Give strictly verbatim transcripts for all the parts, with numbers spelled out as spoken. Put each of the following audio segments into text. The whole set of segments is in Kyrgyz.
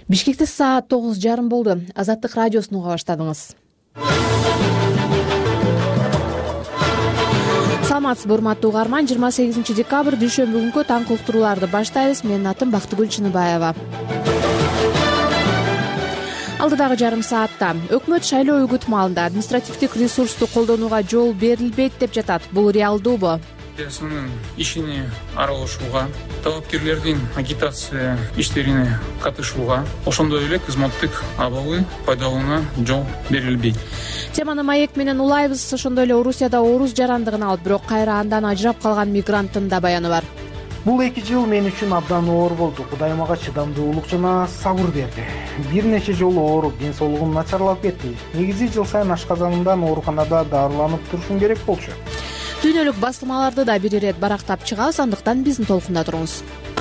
Бишкекте саат тогуз жарым болду. Азаттык радиосун уга баштадыңыз. Саламатсызбы, урматтуу угарман. жыйырма сегизинчи декабрь дүйшөмбү күнкү таңкы уктурууларды баштайбыз. Менин атым Бактыгүл Чыныбаева. Алдыдагы жарым саатта өкмөт шайлоо үгүт маалында административдик ресурсту колдонууга жол берилбейт деп жатат. Бул реалдуубу? Милициянын ишине аралашууга, талапкерлердин агитация иштерине катышууга, ошондой эле кызматтык абалы пайдаланууна жол берилбейт. Теманы маек менен улайбыз. Ошондой эле Орусияда орус жарандыгын алып, бирок кайра андан ажырап калган мигранттын да баяны бар. Бул эки жыл мен үчүн абдан оор болду. Кудай мага чыдамдуулук жана сабыр берди. Бир нече жолу ооруп, ден соолугум начарлап кетти. Негизи жыл сайын ашказанымдан ооруканада дарыланып турушум керек болчу. Дүйнөлүк басылмаларды да бир ирет барактап чыгабыз, андыктан биздин толкунда туруңуз.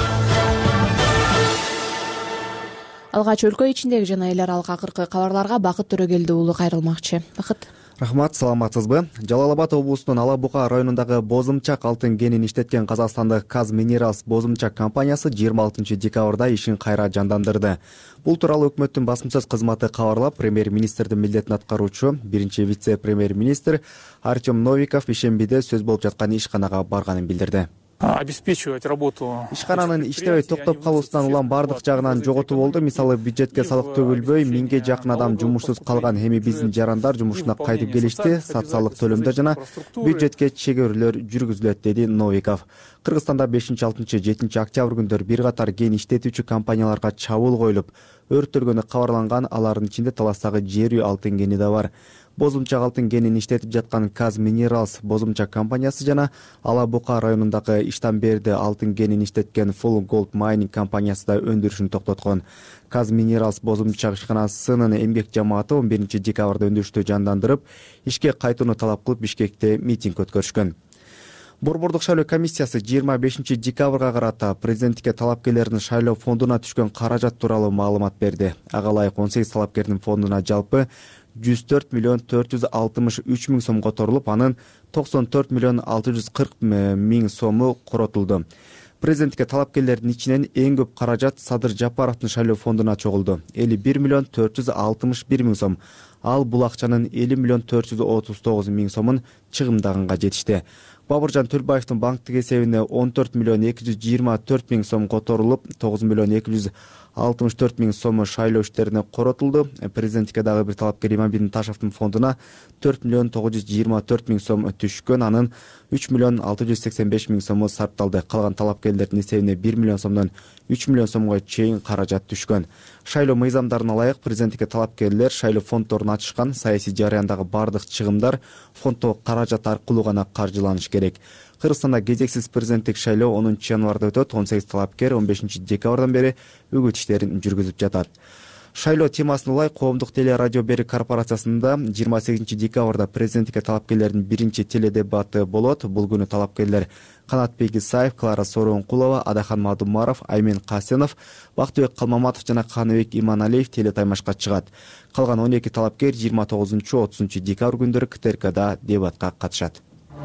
Алгач өлкө ичиндеги жана эл аралык акыркы кабарларга Бакыт Төрөгелди уулу кайрылмакчы. Бакыт. Рахмат, саламатсызбы? Жалал Абад облусунун Ала Бука районундагы Бозумчак алтын кенин иштеткен казакстандык Казминералс Бозумчак компаниясы жыйырма алтынчы декабрда ишин кайра жандандырды. Бул тууралуу өкмөттүн басым сөз кызматы кабарлап, премьер-министрдин милдетин аткаруучу биринчи вице-премьер-министр Артем Новиков ишембиде сөз болуп жаткан ишканага барганын билдирди. Обеспечивать работу. Ишкананын иштебей токтоп калуусунан улам бардык жагынан жоготуу болду. Мисалы, бюджетке салык төгүлбөй, миңге жакын адам жумушсуз калган. Эми биздин жарандар жумушуна кайтып келишти. Социалдык төлөмдөр жана бюджетке чегөрүүлөр жүргүзүлөт, деди Новиков. Кыргызстанда бешинчи, алтынчы, жетинчи октябрь күндөрү бир катар кен иштетүүчү компанияларга чабуул коюлуп, өрттөлгөнү кабарланган. Алардын ичинде Таластагы жер үй алтын кени да бар. Бозумчак алтын кенин иштетип жаткан Казминералс Бозумчак компаниясы жана Ала Бука районундагы Иштанберди алтын кенин иштеткен Full Gold Mining компаниясы да өндүрүшүн токтоткон. Казминералс Бозумчак ишканасынын эмгек жамааты он биринчи декабрда өндүрүштү жандандырып, ишке кайтууну талап кылып Бишкекте митинг өткөрүшкөн. Борбордук шайлоо комиссиясы жыйырма бешинчи декабрга карата президенттикке талапкерлердин шайлоо фондуна түшкөн каражат тууралуу маалымат берди. Ага ылайык он сегиз талапкердин фондуна жалпы жүз төрт миллион төрт жүз алтымыш үч миң сом которулуп, анын токсон төрт миллион алты жүз кырк миң сому коротулду. Президенттикке талапкерлердин ичинен эң көп каражат Садыр Жапаровдун шайлоо фондуна чогулду. элүү бир миллион төрт жүз алтымыш бир миң сом. Ал бул акчанын элүү миллион төрт жүз отуз тогуз миң сомун чыгымдаганга жетишти. Бабыржан Төлбаевдин банктык эсебине он төрт миллион эки жүз жыйырма төрт миң сом которулуп, тогуз миллион эки жүз алтымыш төрт миң сому шайлоо иштерине коротулду. Президенттикке дагы бир талапкер Иманбидин Ташевдин фондуна төрт миллион тогуз жүз жыйырма төрт миң сом түшкөн, анын үч миллион алты жүз сексен беш миң сому сарпталды. Калган талапкерлердин эсебине бир миллион сомдон үч миллион сомго чейин каражат түшкөн. Шайлоо мыйзамдарына ылайык президенттикке талапкерлер шайлоо фонддорун ачышкан. Саясий жараяндагы бардык чыгымдар фонддогу каражат аркылуу гана каржыланышы керек. Кыргызстанда кезексиз президенттик шайлоо онунчу январда өтөт. он сегиз талапкер он бешинчи декабрдан бери үгүт иштерин жүргүзүп жатат. Шайлоо темасына ылайык Коомдук теле радио берик корпорациясында жыйырма сегизинчи декабрда президенттикке талапкерлердин биринчи теледебаты болот. Бул күнү талапкерлер Канатбек Исаев, Клара Сооронкулова, Адахан Мадумаров, Аймен Касенов, Бактыбек Калмаматов жана Каныбек Иманалиев телетаймашка чыгат. Калган он эки талапкер жыйырма тогузунчу, отузунчу декабрь күндөрү КТРКда дебатка катышат.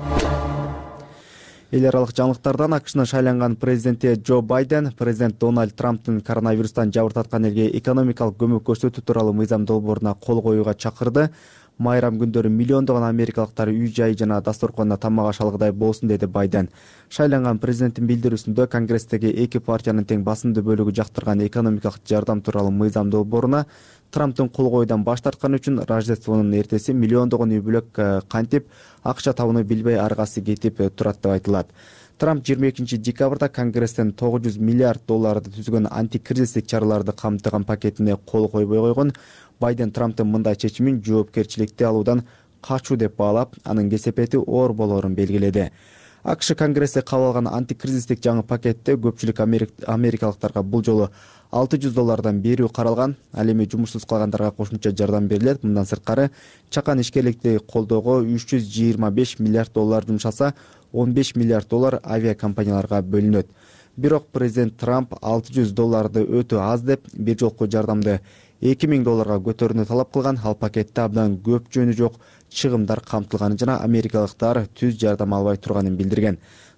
Эл аралык жаңылыктардан АКШнын шайланган президенти Джо Байден президент Дональд Трамптын коронавирустан жабыртаткан элге экономикалык көмөк көрсөтүү тууралуу мыйзам долбооруна кол коюуга чакырды. Майрам күндөрү миллиондогон америкалыктар үй жай жана дасторконуна тамак ашалгыдай болсун, деди Байден. Шайланган президенттин билдирүүсүндө Конгресстеги эки партиянын тең басымдуу бөлүгү жактырган экономикалык жардам тууралуу мыйзам долбооруна Трамптын кол койуудан баш тартканы үчүн Рождествонун эртеси миллиондогон үй бүлөк кантип акча табууну билбей аргасы кетип турат деп айтылат. Трамп жыйырма экинчи декабрда Конгресстен тогуз жүз миллиард долларды түзгөн антикризистик чараларды камтыган пакетине кол койбой койгон. Байден Трамптын мындай чечимин жоопкерчиликти алуудан качуу деп баалап, анын кесепети оор болоорун белгиледи. АКШ Конгресте кабыл алган антикризистик жаңы пакетте көпчүлүк америкалыктарга бул жолу алты жүз доллардан берүү каралган. Ал эми жумушсуз калгандарга кошумча жардам берилет. Мындан сырткары чакан ишкерликти колдоого үч жүз жыйырма беш миллиард доллар жумшаса, он беш миллиард доллар авиакомпанияларга бөлүнөт. Бирок президент Трамп алты жүз долларды өтө аз деп, бир жолку жардамды эки миң долларга көтөрүүнү талап кылган. Ал пакетте абдан көп жөнү жок чыгымдар камтылганы жана америкалыктар түз жардам албай турганын билдирген.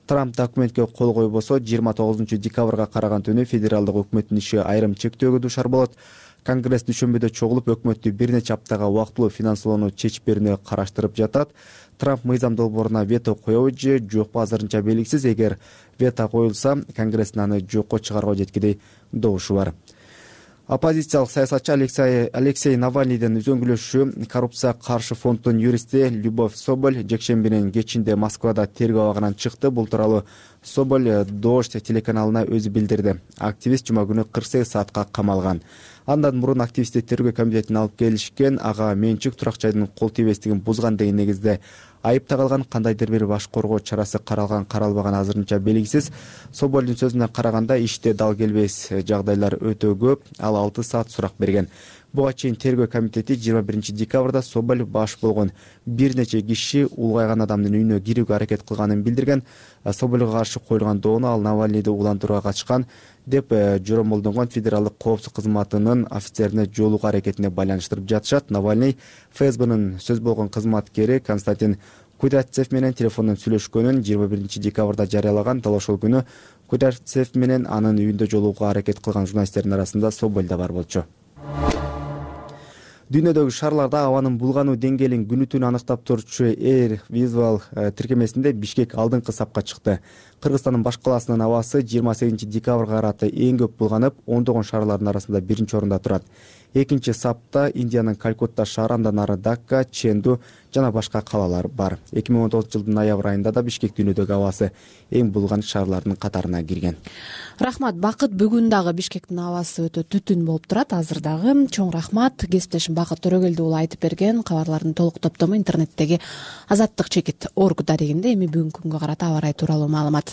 Трамп документке кол койбосо жыйырма тогузунчу декабрга караган түнү федералдык өкмөттүн иши айрым чектөөгө дуушар болот. Конгресс дүйшөмбүдө чогулуп өкмөттү бир нече аптага убактылуу финансылоону чечип берүүнү караштырып жатат. Трамп мыйзам долбооруна вето коебу же жокпу азырынча белгисиз. Эгер вето коюлса, Конгресстин аны жокко чыгарууга жеткидей добушу бар. Оппозициялык саясатчы Алексей, Алексей Навальныйдын үзөңгүлөшү коррупцияга каршы фонддун юристи Любовь Соболь жекшембинин кечинде Москвада тергөө абагынан чыкты. Бул тууралуу Соболь Дождь телеканалына өзү билдирди. Активист жума күнү кырк сегиз саатка камалган. Андан мурун активистти тергөө комитетине алып келишкен, ага менчик турак жайдын кол тийбестигин бузган деген негизде айыпталган. Кандайдыр бир баш коргоо чарасы каралган каралбаган азырынча белгисиз. Соболдун сөзүнө караганда иште дал келбес жагдайлар өтө көп. Ал алты саат сурак берген. Буга чейин тергөө комитети жыйырма биринчи декабрда Соболь баш болгон бир нече киши улгайган адамдын үйүнө кирүүгө аракет кылганын билдирген. Собольго каршы коюлган доону ал Навальныйды улантууга катышкан деп жоромолдонгон федералдык коопсуздук кызматынын офицерине жолугуу аракетине байланыштырып жатышат. Навальный ФСБнын сөз болгон кызматкери Константин Кудрявцев менен телефондон сүйлөшкөнүн жыйырма биринчи декабрда жарыялаган. Дал ошол күнү Кудрявцев менен анын үйүндө жолугууга аракет кылган журналисттердин арасында Соболь да бар болчу. Дүйнөдөгү шаарларда абанын булгануу деңгээлин күнү түнү аныктап турчу Air Visual тиркемесинде Бишкек алдыңкы сапка чыкты. Кыргызстандын баш каласынын абасы жыйырма сегизинчи декабрга карата эң көп булганып, ондогон шаарлардын арасында биринчи орунда турат. Экинчи сапта Индиянын Калькутта шаары, андан ары Дакка, Ченду жана башка калалар бар. эки миң он тогузунчу жылдын ноябрь айында да Бишкек дүйнөдөгү абасы эң булган шаарлардын катарына кирген. Рахмат. Бакыт, бүгүн дагы Бишкектин абасы өтө түтүн болуп турат. Азыр дагы чоң рахмат. Кесиптешим Бакыт Төрөгелди уулу айтып берген. Кабарлардын толук топтому интернеттеги Азаттык чекит орг дарегинде. Эми бүгүнкү күнгө карата аба ырайы тууралуу маалымат.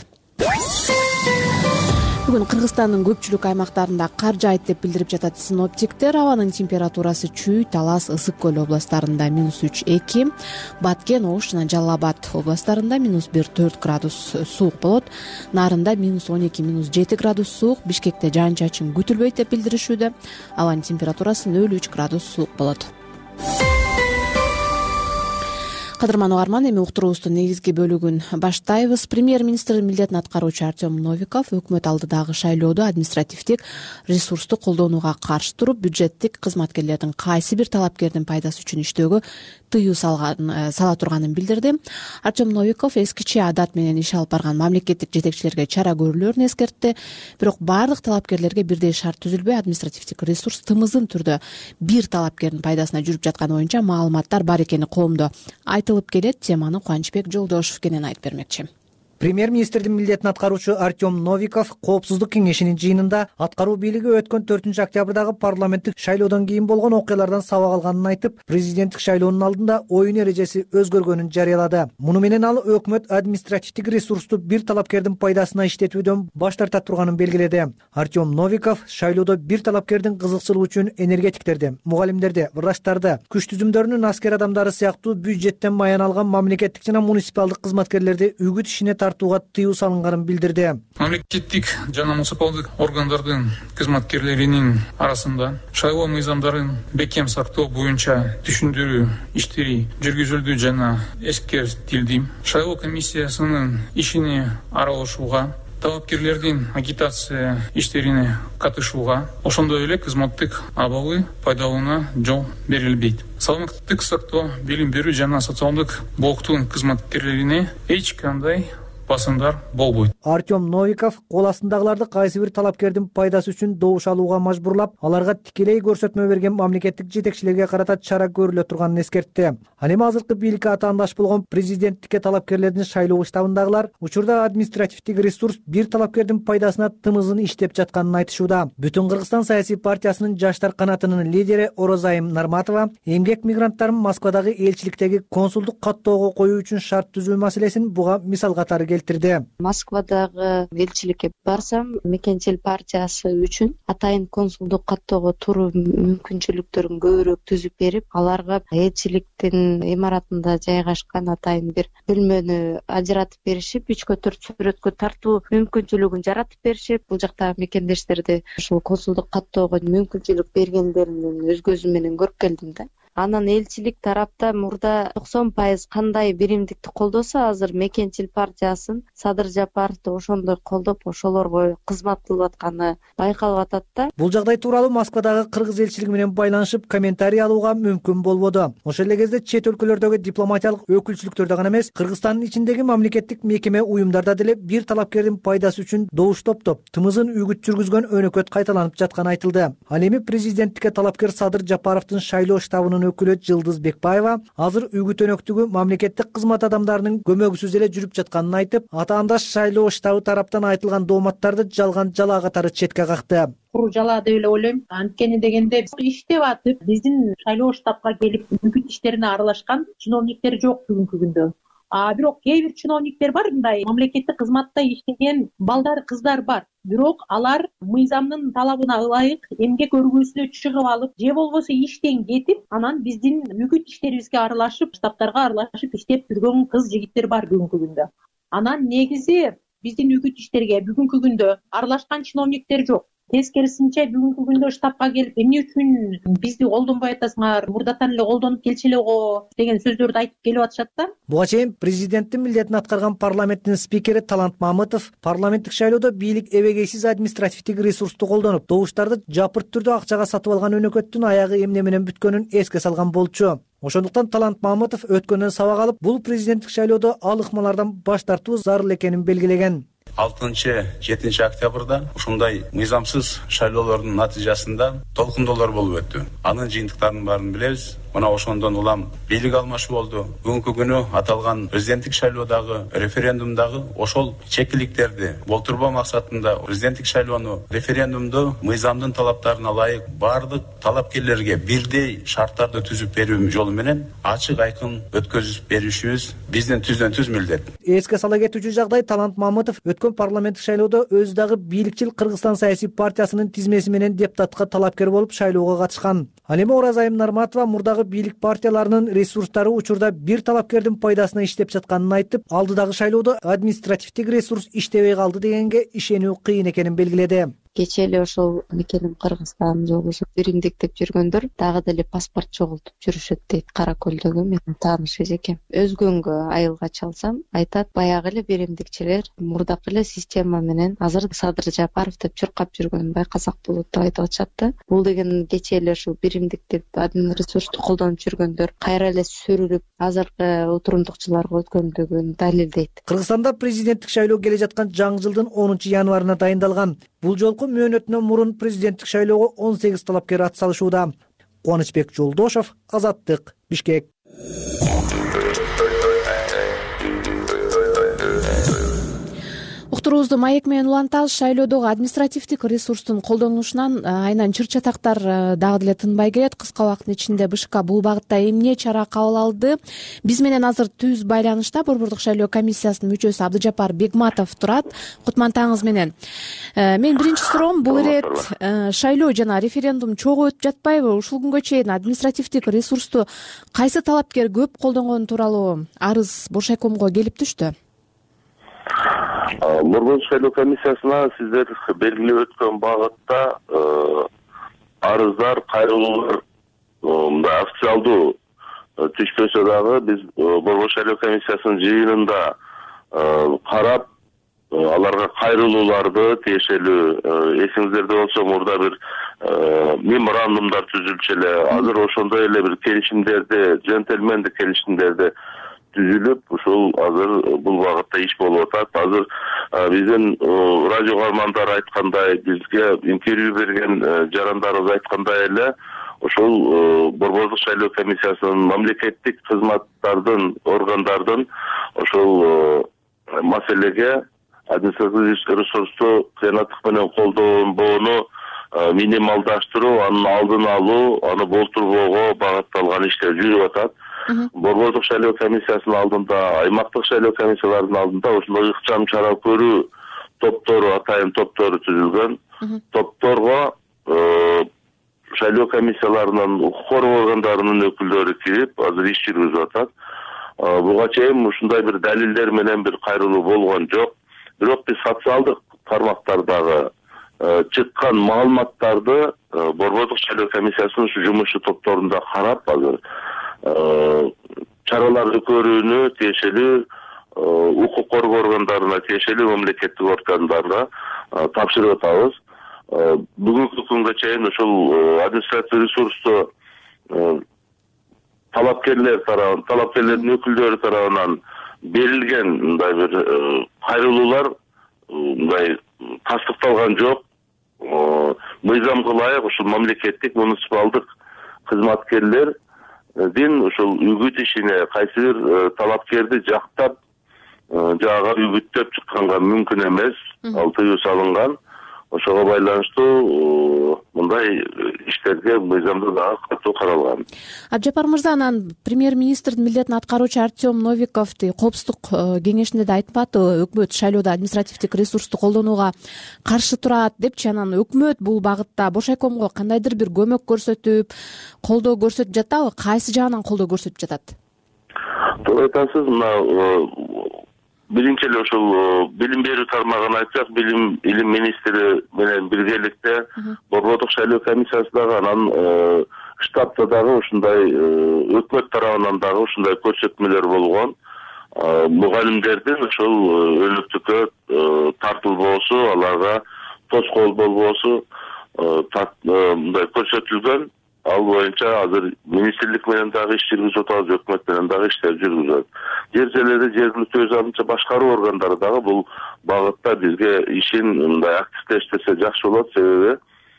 Бүгүн Кыргызстандын көпчүлүк аймактарында кар жаайт деп билдирип жатат синоптиктер. Абанын температурасы Чүй, Талас, Ысык көл областарында минус үч эки, Баткен, Ош жана Жалал Абад областарында минус бир төрт градус суук болот. Нарында минус он эки минус жети градус суук. Бишкекте жаан-чачын күтүлбөйт деп билдиришүүдө. Абанын температурасы нөл үч градус суук болот. Кадырман угарман, эми уктуруубуздун негизги бөлүгүн баштайбыз. Премьер-министрдин милдетин аткаруучу Артем Новиков өкмөт алдыдагы шайлоодо административдик ресурсту колдонууга каршы туруп, бюджеттик кызматкерлердин кайсы бир талапкердин пайдасы үчүн иштөөгө тыюу салган сала турганын билдирди. Артем Новиков эскиче адат менен иш алып барган мамлекеттик жетекчилерге чара көрүлөөрүн эскертти. Бирок баардык талапкерлерге бирдей шарт түзүлбөй, административдик ресурс тымызын түрдө бир талапкердин пайдасына жүрүп жатканы боюнча маалыматтар бар экени коомдо айтылып келет. Теманы Кубанычбек Жолдошев кенен айтып бермекчи. Премьер-министрдин милдетин аткаруучу Артем Новиков Коопсуздук кеңешинин жыйынында аткаруу бийлиги өткөн төртүнчү октябрдагы парламенттик шайлоодон кийин болгон окуялардан сабак алганын айтып, президенттик шайлоонун алдында оюн эрежеси өзгөргөнүн жарыялады. Муну менен ал өкмөт административдик ресурсту бир талапкердин пайдасына иштетүүдөн баш тарта турганын белгиледи. Артем Новиков шайлоодо бир талапкердин кызыкчылыгы үчүн энергетиктерди, мугалимдерди, врачтарды, күч түзүмдөрүнүн аскер адамдары сыяктуу бюджеттен маян алган мамлекеттик жана муниципалдык кызматкерлерди үгүт ишине тартууга тыюу салынганын билдирди. Мамлекеттик жана муниципалдык органдардын кызматкерлеринин арасында шайлоо мыйзамдарын бекем сактоо боюнча түшүндүрүү иштери жүргүзүлдү жана эскертилди. Шайлоо комиссиясынын ишине аралашууга, талапкерлердин агитация иштерине катышууга, ошондой эле кызматтык абалы пайдаланууна жол берилбейт. Саламаттык сактоо, билим берүү жана социалдык блоктун кызматкерлерине эч кандай басымдар болбойт. Артем Новиков кол астындагыларды кайсы бир талапкердин пайдасы үчүн добуш алууга мажбурлап, аларга тикелей көрсөтмө берген мамлекеттик жетекчилерге карата чара көрүлө турганын эскертти. Ал эми азыркы бийликке атаандаш болгон президенттикке талапкерлердин шайлоо штабындагылар учурда административдик ресурс бир талапкердин пайдасына тымызын иштеп жатканын айтышууда. Бүтүн Кыргызстан саясий партиясынын жаштар канатынын лидери Орозайым Нарматова эмгек мигранттарын Москвадагы элчиликтеги консулдук каттоого коюу үчүн шарт түзүү маселесин буга мисал катары келтирди. Москвадагы элчиликке барсам, мекенчил партиясы үчүн атайын консулдук каттоого туруу мүмкүнчүлүктөрүн көбүрөөк түзүп берип, аларга элчиликтин имаратында жайгашкан атайын бир бөлмөнү ажыратып беришип, үчкө төрт сүрөткө тартуу мүмкүнчүлүгүн жаратып беришип, бул жактагы мекендештерди ушул консулдук каттоого мүмкүнчүлүк бергендеринин өз көзүм менен көрүп келдим да. Анан элчилик тарапта мурда токсон пайыз кандай биримдикти колдосо, азыр Мекенчил партиясын Садыр Жапаровду ошондой колдоп, ошолорго кызмат кылып атканы байкалып атат да. Бул жагдай тууралуу Москвадагы кыргыз элчилиги менен байланышып комментарий алууга мүмкүн болбоду. Ошол эле кезде чет өлкөлөрдөгү дипломатиялык өкүлчүлүктөрдө гана эмес, Кыргызстандын ичиндеги мамлекеттик мекеме уюмдарда деле бир талапкердин пайдасы үчүн добуш топтоп, тымызын үгүт жүргүзгөн өнөкөт кайталанып жатканы айтылды. Ал эми президенттикке талапкер Садыр Жапаровдун шайлоо штабынын өкүлү Жылдыз Бекбаева азыр үгүт өнөктүгү мамлекеттик кызмат адамдарынын көмөгүсүз эле жүрүп жатканын айтып, атаандаш шайлоо штабы тараптан айтылган дооматтарды жалган жала катары четке какты. Куру жала деп эле ойлойм. Анткени дегенде иштеп атып, биздин шайлоо штабка келип үгүт иштерине аралашкан чиновниктер жок бүгүнкү күндө. А бирок кээ бир чиновниктер бар, мындай мамлекеттик кызматта иштеген балдар, кыздар бар. Бирок алар мыйзамдын талабына ылайык эмгек өргүүсүнө чыгып алып, же болбосо иштен кетип, анан биздин үгүт иштерибизге аралашып, штабтарга аралашып иштеп жүргөн кыз жигиттер бар бүгүнкү күндө. Анан негизи биздин үгүт иштерге бүгүнкү күндө аралашкан чиновниктер жок. Тескерисинче бүгүнкү күндө штабка келип, эмне үчүн бизди колдонбой атасыңар, мурдатан эле колдонуп келчи эле го деген сөздөрдү айтып келип атышат да. Буга чейин президенттин милдетин аткарган парламенттин спикери Талант Мамытов парламенттик шайлоодо бийлик эбегейсиз административдик ресурсту колдонуп, добуштарды жапырт түрдө акчага сатып алган өнөкөттүн аягы эмне менен бүткөнүн эске салган болчу. Ошондуктан Талант Мамытов өткөндөн сабак алып, бул президенттик шайлоодо ал ыкмалардан баш тартуу зарыл экенин белгилеген. алтынчы жетинчи октябрда ушундай мыйзамсыз шайлоолордун натыйжасында толкундоолор болуп өттү. Анын жыйынтыктарынын баарын билебиз. Мына ошондон улам бийлик алмашуу болду. Бүгүнкү күнү аталган президенттик шайлоодагы референдумдагы ошол чекиликтерди болтурбоо максатында президенттик шайлоону референдумду мыйзамдын талаптарына ылайык баардык талапкерлерге бирдей шарттарды түзүп берүү жолу менен ачык айкын өткөзүп беришибиз биздин түздөн түз милдет. Эске сала кетүүчү жагдай Талант Мамытов өткөн парламенттик шайлоодо өзү дагы бийликчил Кыргызстан саясий партиясынын тизмеси менен депутатка талапкер болуп шайлоого катышкан. Ал эми Оразайым Нарматова мурдагы бийлик партияларынын ресурстары учурда бир талапкердин пайдасына иштеп жатканын айтып, алдыдагы шайлоодо административдик ресурс иштебей калды дегенге ишенүү кыйын экенин белгиледи. Кечээ эле ошол мекеним Кыргызстан же болбосо биримдик деп жүргөндөр дагы деле паспорт жоготуп жүрүшөт дейт Кара Көлдөгү менин тааныш эжекем. Өзгөнгө айылга чалсам, айтат баягы эле биримдикчилер мурдакы эле система менен азыр Садыр Жапаров деп чуркап жүргөнүн байкасак болот деп айтып атышат да. Бул деген кечээ эле ушул биримдик деп админ ресурсту колдонуп жүргөндөр кайра эле сүрүлүп азыркы отурумдукчуларга өткөндүгүн далилдейт. Кыргызстанда президенттик шайлоо келе жаткан жаңы жылдын онунчу январына дайындалган. Бул жолку мөөнөтүнөн мурун президенттик шайлоого он сегиз талапкер ат салышууда. Кубанычбек Жолдошов, Азаттык, Бишкек. Уктуруубузду маек менен улантабыз. Шайлоодогу административдик ресурстун колдонулушунан айынан чыр-чатактар дагы деле тынбай келет. Кыска убакыттын ичинде БШК бул багытта эмне чара кабыл алды? Биз менен азыр түз байланышта Борбордук шайлоо комиссиясынын мүчөсү Абдыжапар Бегматов турат. Кутмантаңыз менен. Мен биринчи суроом, бул ирет шайлоо жана референдум чогуу өтүп жатпайбы? Ушул күнгө чейин административдик ресурсту кайсы талапкер көп колдонгону тууралуу арыз Боршайкомго келип түштү? Борбордук шайлоо комиссиясына сиздер белгилеп өткөн багытта арыздар, кайрылуулар мындай официалдуу түшпөсө дагы биз Борбордук шайлоо комиссиясынын жыйынында карап аларга кайрылууларды тиешелүү эсиңиздерде болсо мурда бир меморандумдар түзүлчү эле. Азыр ошондой эле бир келишимдерди, джентльмендик келишимдерди түзүлүп, ушул азыр бул багытта иш болуп атат. Азыр биздин радио каармандар айткандай, бизге интервью берген жарандарыбыз айткандай эле, ошол Борбордук шайлоо комиссиясынын мамлекеттик кызматтардын, органдардын ошол маселеге административдик ресурсту кыянаттык менен колдонбоону минималдаштыруу, анын алдын алуу, аны болтурбоого багытталган иштер жүрүп атат. Борбордук шайлоо комиссиясынын алдында, аймактык шайлоо комиссияларынын алдында ошондой ыкчам чара көрүү топтору, атайын топтору түзүлгөн. Топторго шайлоо комиссияларынын укук коргоо органдарынын өкүлдөрү кирип, азыр иш жүргүзүп атат. Буга чейин ушундай бир далилдер менен бир кайрылуу болгон жок. Бирок биз социалдык тармактардагы чыккан маалыматтарды Борбордук шайлоо комиссиясынын ушу жумушчу топторунда карап азыр чараларды көрүүнү тиешелүү укук коргоо органдарына, тиешелүү мамлекеттик органдарына тапшырып атабыз. Бүгүнкү күнгө чейин ушул административдик ресурсту талапкерлер тарабынан, талапкерлердин өкүлдөрү тарабынан берилген мындай бир кайрылуулар мындай тастыкталган жок. Мыйзамга ылайык ушул мамлекеттик муниципалдык кызматкерлердин ушул үгүт ишине кайсы бир талапкерди жактап жага үгүттөп чыкканга мүмкүн эмес, ал тыюу салынган. Ошого байланыштуу мындай иштерге мыйзамда дагы катуу каралган. Абжапар мырза, анан премьер-министрдин милдетин аткаруучу Артем Новиков коопсуздук кеңешинде да айтып атты, өкмөт шайлоодо административдик ресурсту колдонууга каршы турат депчи. Анан өкмөт бул багытта Бошайкомго кандайдыр бир көмөк көрсөтүп, колдоо көрсөтүп жатабы? Кайсы жагынан колдоо көрсөтүп жатат? Туура айтасыз. Мына биринчи эле ушул билим берүү тармагын айтсак, билим илим министри менен биргеликте Борбордук шайлоо комиссиясы дагы, анан штабта дагы ушундай өкмөт тарабынан дагы ушундай көрсөтмөлөр болгон. Мугалимдердин ушул өнөктүккө тартылбоосу, аларга тоскоол болбоосу мындай көрсөтүлгөн. Ал боюнча азыр министрлик менен дагы иш жүргүзүп атабыз, өкмөт менен дагы иштер жүргүзөт. Жер жерлерде жергиликтүү өз алдынча башкаруу органдары дагы бул багытта бизге ишин мындай активдештирсе жакшы болот. Себеби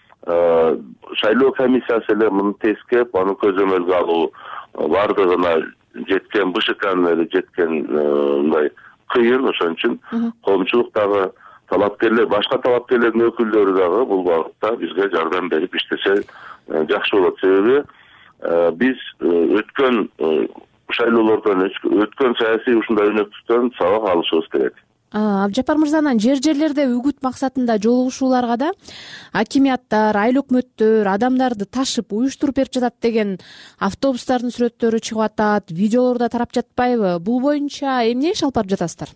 шайлоо комиссиясы эле муну тескеп, аны көзөмөлгө алуу бардыгына жеткен, БШКнын эле жеткен мындай кыйын. Ошон үчүн коомчулук дагы, талапкерлер, башка талапкерлердин өкүлдөрү дагы бул багытта бизге жардам берип иштесе жакшы болот. Себеби биз өткөн шайлоолордон, өткөн саясий ушундай өнөктүктөн сабак алышыбыз керек. Абжапар мырза, анан жер жерлерде үгүт максатында жолугушууларга да акимияттар, айыл өкмөттөр адамдарды ташып уюштуруп берип жатат деген автобустардын сүрөттөрү чыгып атат, видеолор да тарап жатпайбы? Бул боюнча эмне иш алып барып жатасыздар?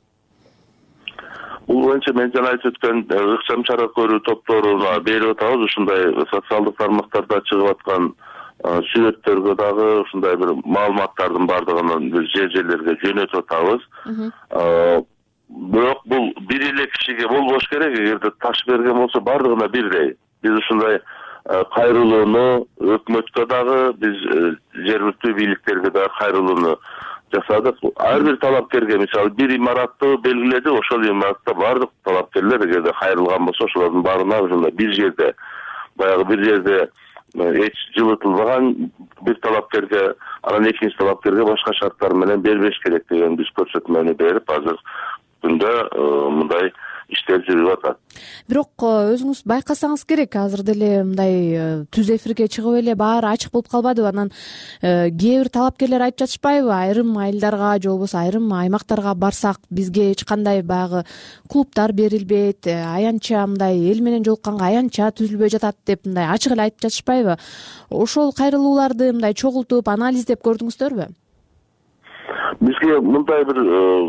Бул боюнча мен жана айтып өткөн ыкчам чара көрүү топторуна берип атабыз. Ушундай социалдык тармактарда чыгып аткан сүрөттөргө дагы ушундай бир маалыматтардын бардыгын бир жер жерлерге жөнөтүп атабыз. Бирок бул бир эле кишиге болбош керек. Эгерде таш берген болсо бардыгына бирдей. Биз ушундай кайрылууну өкмөткө дагы, биз жергиликтүү бийликтерге дагы кайрылууну жасадык. Ар бир талапкерге, мисалы, бир имаратты белгиледи, ошол имаратта бардык талапкерлер эгерде кайрылган болсо, ошолордун баарына ушундай бир жерде, баягы бир жерде эч жылытылбаган бир талапкерге, анан экинчи талапкерге башка шарттар менен бербеш керек деген биз көрсөтмөнү берип, азыр күндө мындай иштер жүрүп атат. Бирок өзүңүз байкасаңыз керек, азыр деле мындай түз эфирге чыгып эле баары ачык болуп калбадыбы? Анан кээ бир талапкерлер айтып жатышпайбы? Айрым айылдарга же болбосо айрым аймактарга барсак бизге эч кандай баягы клубтар берилбейт, аянтча мындай эл менен жолукканга аянтча түзүлбөй жатат деп мындай ачык эле айтып жатышпайбы? Ошол кайрылууларды мындай чогултуп анализдеп көрдүңүздөрбү? Бизге мындай бир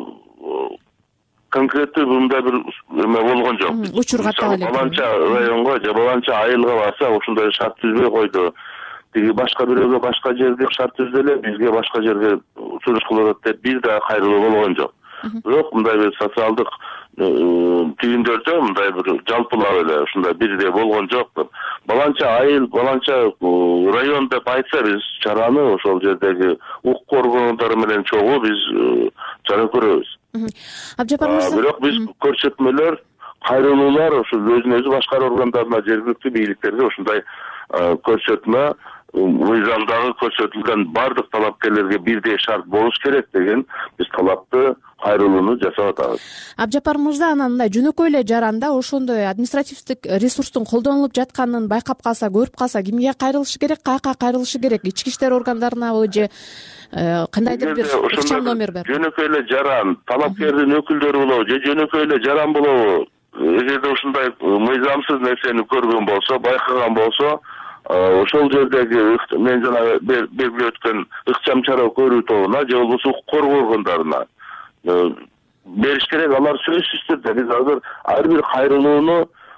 конкреттүү мындай бир эме болгон жок. Учур каттап элек. Баланча районго же баланча айылга барса ушундай шарт түзбөй койду. Тиги башка бирөөгө башка жерде шарт түздү эле, бизге башка жерге учур кылып атат деп бир да кайрылуу болгон жок. Бирок мындай бир социалдык түйүндөрдө мындай бир жалпылап эле ушундай бирдей болгон жок. Баланча айыл, баланча район деп айтса, биз чараны ошол жердеги укук коргондору менен чогуу биз чара көрөбүз. Абжапар мырза, бирок биз көрсөтмөлөр, кайрылуулар ошол өзүн өзү башкаруу органдарына, жергиликтүү бийликтерге ушундай көрсөтмө, мыйзамдагы көрсөтүлгөн бардык талапкерлерге бирдей шарт болуш керек деген биз талапты, кайрылууну жасап атабыз. Абжапар мырза, анан мындай жөнөкөй эле жаранда ошондой административдик ресурстун колдонулуп жатканын байкап калса, көрүп калса, кимге кайрылышы керек, каяка кайрылышы керек? Ички иштер органдарынабы же кандайдыр бир ыкчам номер бар? Жөнөкөй эле жаран, талапкердин өкүлдөрү болобу же жөнөкөй эле жаран болобу? Эгерде ушундай мыйзамсыз нерсени көргөн болсо, байкаган болсо, ошол жердеги мен жана белгилеп өткөн ыкчам чара көрүү тобуна же болбосо укук коргоо органдарына бериш керек. Алар сөзсүз түрдө биз азыр ар бир кайрылууну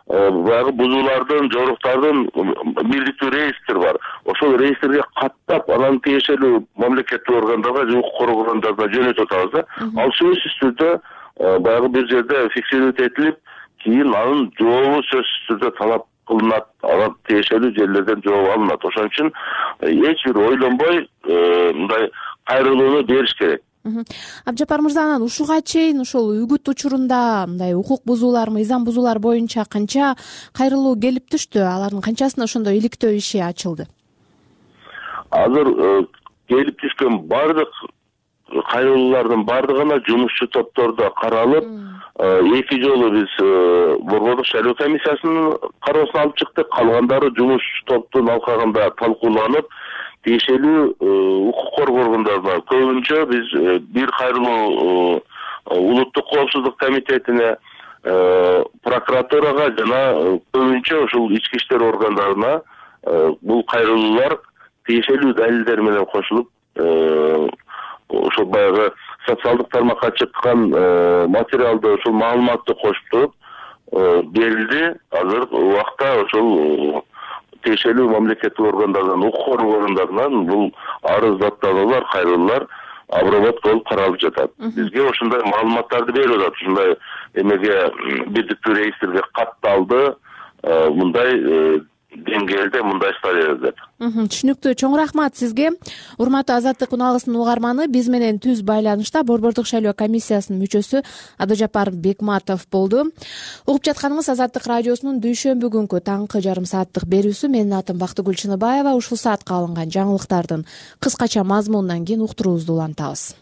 баягы бузуулардын, жоруктардын бирдиктүү реестр бар. Ошол реестрге каттап, анан тиешелүү мамлекеттик органдарга же укук коргоо органдарына жөнөтүп атабыз да. Ал сөзсүз түрдө баягы бир жерде фиксировать этилип, кийин анын жообу сөзсүз түрдө талап кылынат, анан тиешелүү жерлерден жооп алынат. Ошон үчүн эч бир ойлонбой мындай кайрылууну бериш керек. Абжапар мырза, анан ушуга чейин ошол үгүт учурунда мындай укук бузуулар, мыйзам бузуулар боюнча канча кайрылуу келип түштү? Алардын канчасына ошондой иликтөө иши ачылды? Азыр келип түшкөн бардык кайрылуулардын бардыгына жумушчу топтордо каралып, эки жолу биз Борбордук шайлоо комиссиясынын кароосуна алып чыктык. Калгандары жумуш топтун алкагында талкууланып, тиешелүү укук коргоо органдарына, көбүнчө биз бир кайрылуу улуттук коопсуздук комитетине, прокуратурага жана көбүнчө ушул ички иштер органдарына бул кайрылуулар тиешелүү далилдер менен кошулуп, ошол баягы социалдык тармакка чыккан материалды, ушул маалыматты кошуп туруп берилди. Азыр убакта ошол тиешелүү мамлекеттик органдардан, укук коргоо органдарынан бул арыздаттануулар, кайрылуулар обработ болуп каралып жатат. Бизге ошондой маалыматтарды берип атат. Ушундай эмеге бирдиктүү реестрге катталды, мындай деңгээлде, мындай стадияда деп. Түшүнүктүү. Чоң рахмат сизге. Урматтуу Азаттык унаалысынын угарманы, биз менен түз байланышта Борбордук шайлоо комиссиясынын мүчөсү Абдыжапар Бекматов болду. Угуп жатканыңыз Азаттык радиосунун дүйшөмбү күnkү таңкы жарым сааттык берүүсү. Менин атым Бактыгүл Чыныбаева. Ушул саатка алынган жаңылыктардын кыскача мазмунунан кийин уктуруубузду улантабыз.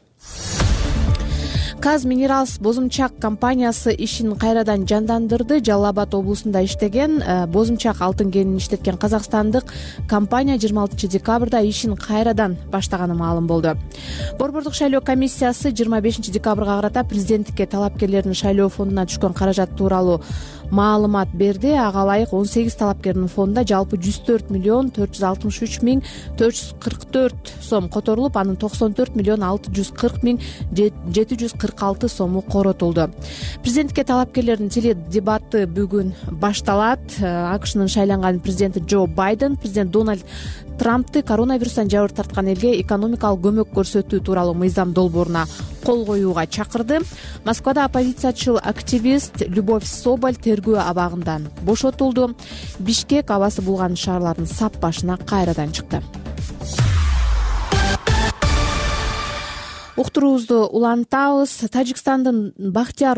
Каз Минералс Бозумчак компаниясы ишин кайрадан жандандырды. Жалал Абад облусунда иштеген Бозумчак алтын кенин иштеткен казакстандык компания жыйырма алтынчы декабрда ишин кайрадан баштаганы маалым болду. Борбордук шайлоо комиссиясы жыйырма бешинчи декабрга карата президенттикке талапкерлердин шайлоо фондуна түшкөн каражат тууралуу маалымат берди. Ага ылайык он сегиз талапкердин фондунда жалпы жүз төрт миллион төрт жүз алтымыш үч миң төрт жүз кырк төрт сом которулуп, анын токсон төрт миллион алты жүз кырк миң жети жүз кырк алты сому коротулду. Президенттикке талапкерлердин теледебаты бүгүн башталат. АКШнын шайланган президенти Джо Байден президент Дональд Трампты коронавирустан жабыр тарткан элге экономикалык көмөк көрсөтүү тууралуу мыйзам долбооруна кол коюуга чакырды. Москвада оппозициячыл активист Любовь Соболь тергөө абагынан бошотулду. Бишкек абасы булган шаарлардын сап башына кайрадан чыкты. Уктуруубузду улантабыз. Тажикстандын Бахтияр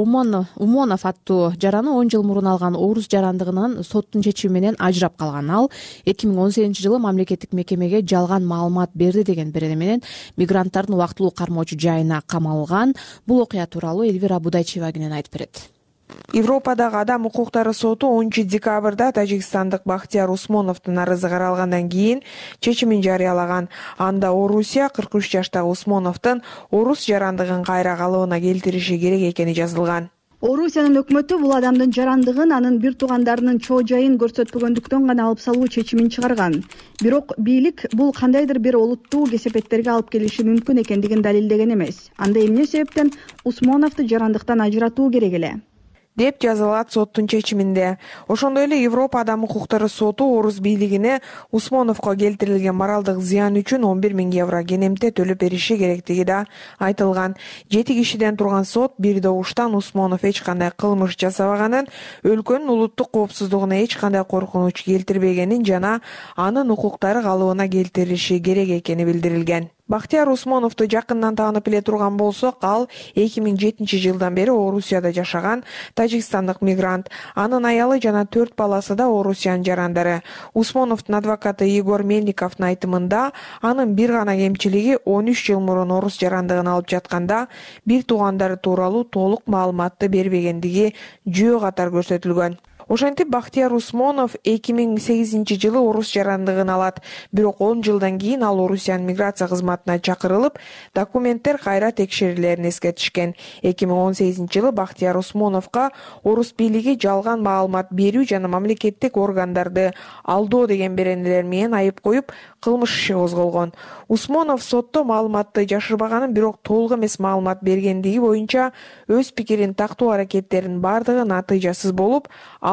Умонов аттуу жараны он жыл мурун алган орус жарандыгынан соттун чечими менен ажырап калган. Ал эки миң он сегизинчи жылы мамлекеттик мекемеге жалган маалымат берди деген берене менен мигранттардын убактылуу кармоочу жайына камалган. Бул окуя тууралуу Эльвира Будайчева кенен айтып берет. Европадагы адам укуктары соту онунчу декабрда тажикстандык Бахтияр Усмоновдун арызы каралгандан кийин чечимин жарыялаган. Анда Орусия кырк үч жаштагы Усмоновдун орус жарандыгын кайра калыбына келтириши керек экени жазылган. Орусиянын өкмөтү бул адамдын жарандыгын анын бир туугандарынын чоо жайын көрсөтпөгөндүктөн гана алып салуу чечимин чыгарган. Бирок бийлик бул кандайдыр бир олуттуу кесепеттерге алып келиши мүмкүн экендигин далилдеген эмес. Анда эмне себептен Усмоновду жарандыктан ажыратуу керек эле деп жазылат соттун чечиминде. Ошондой эле Европа адам укуктары соту орус бийлигине Усмоновго келтирилген моралдык зыян үчүн он бир миң евро кенемте төлөп бериши керектиги да айтылган. Жети кишиден турган сот бир добуштан Усмонов эч кандай кылмыш жасабаганын, өлкөнүн улуттук коопсуздугуна эч кандай коркунуч келтирбегенин жана анын укуктары калыбына келтириши керек экени билдирилген. Бахтияр Усмоновду жакындан таанып эле турган болсок, ал эки миң жетинчи жылдан бери Орусияда жашаган тажикстандык мигрант. Анын аялы жана төрт баласы да Орусиянын жарандары. Усмоновдун адвокаты Егор Мельниковдун айтымында, анын бир гана кемчилиги он үч жыл мурун орус жарандыгын алып жатканда бир туугандары тууралуу толук маалыматты бербегендиги жөө катар көрсөтүлгөн. Ошентип Бахтияр Усмонов эки миң сегизинчи жылы орус жарандыгын алат. Бирок он жылдан кийин ал Орусиянын миграция кызматына чакырылып, документтер кайра текшерилерин эскертишкен. эки миң он сегизинчи жылы Бахтияр Усмоновго орус бийлиги жалган маалымат берүү жана мамлекеттик органдарды алдоо деген беренелер менен айып коюп, кылмыш иши козголгон. Усмонов сотто маалыматты жашырбаганын, бирок толук эмес маалымат бергендиги боюнча өз пикирин тактоо аракеттеринин бардыгы натыйжасыз болуп, ал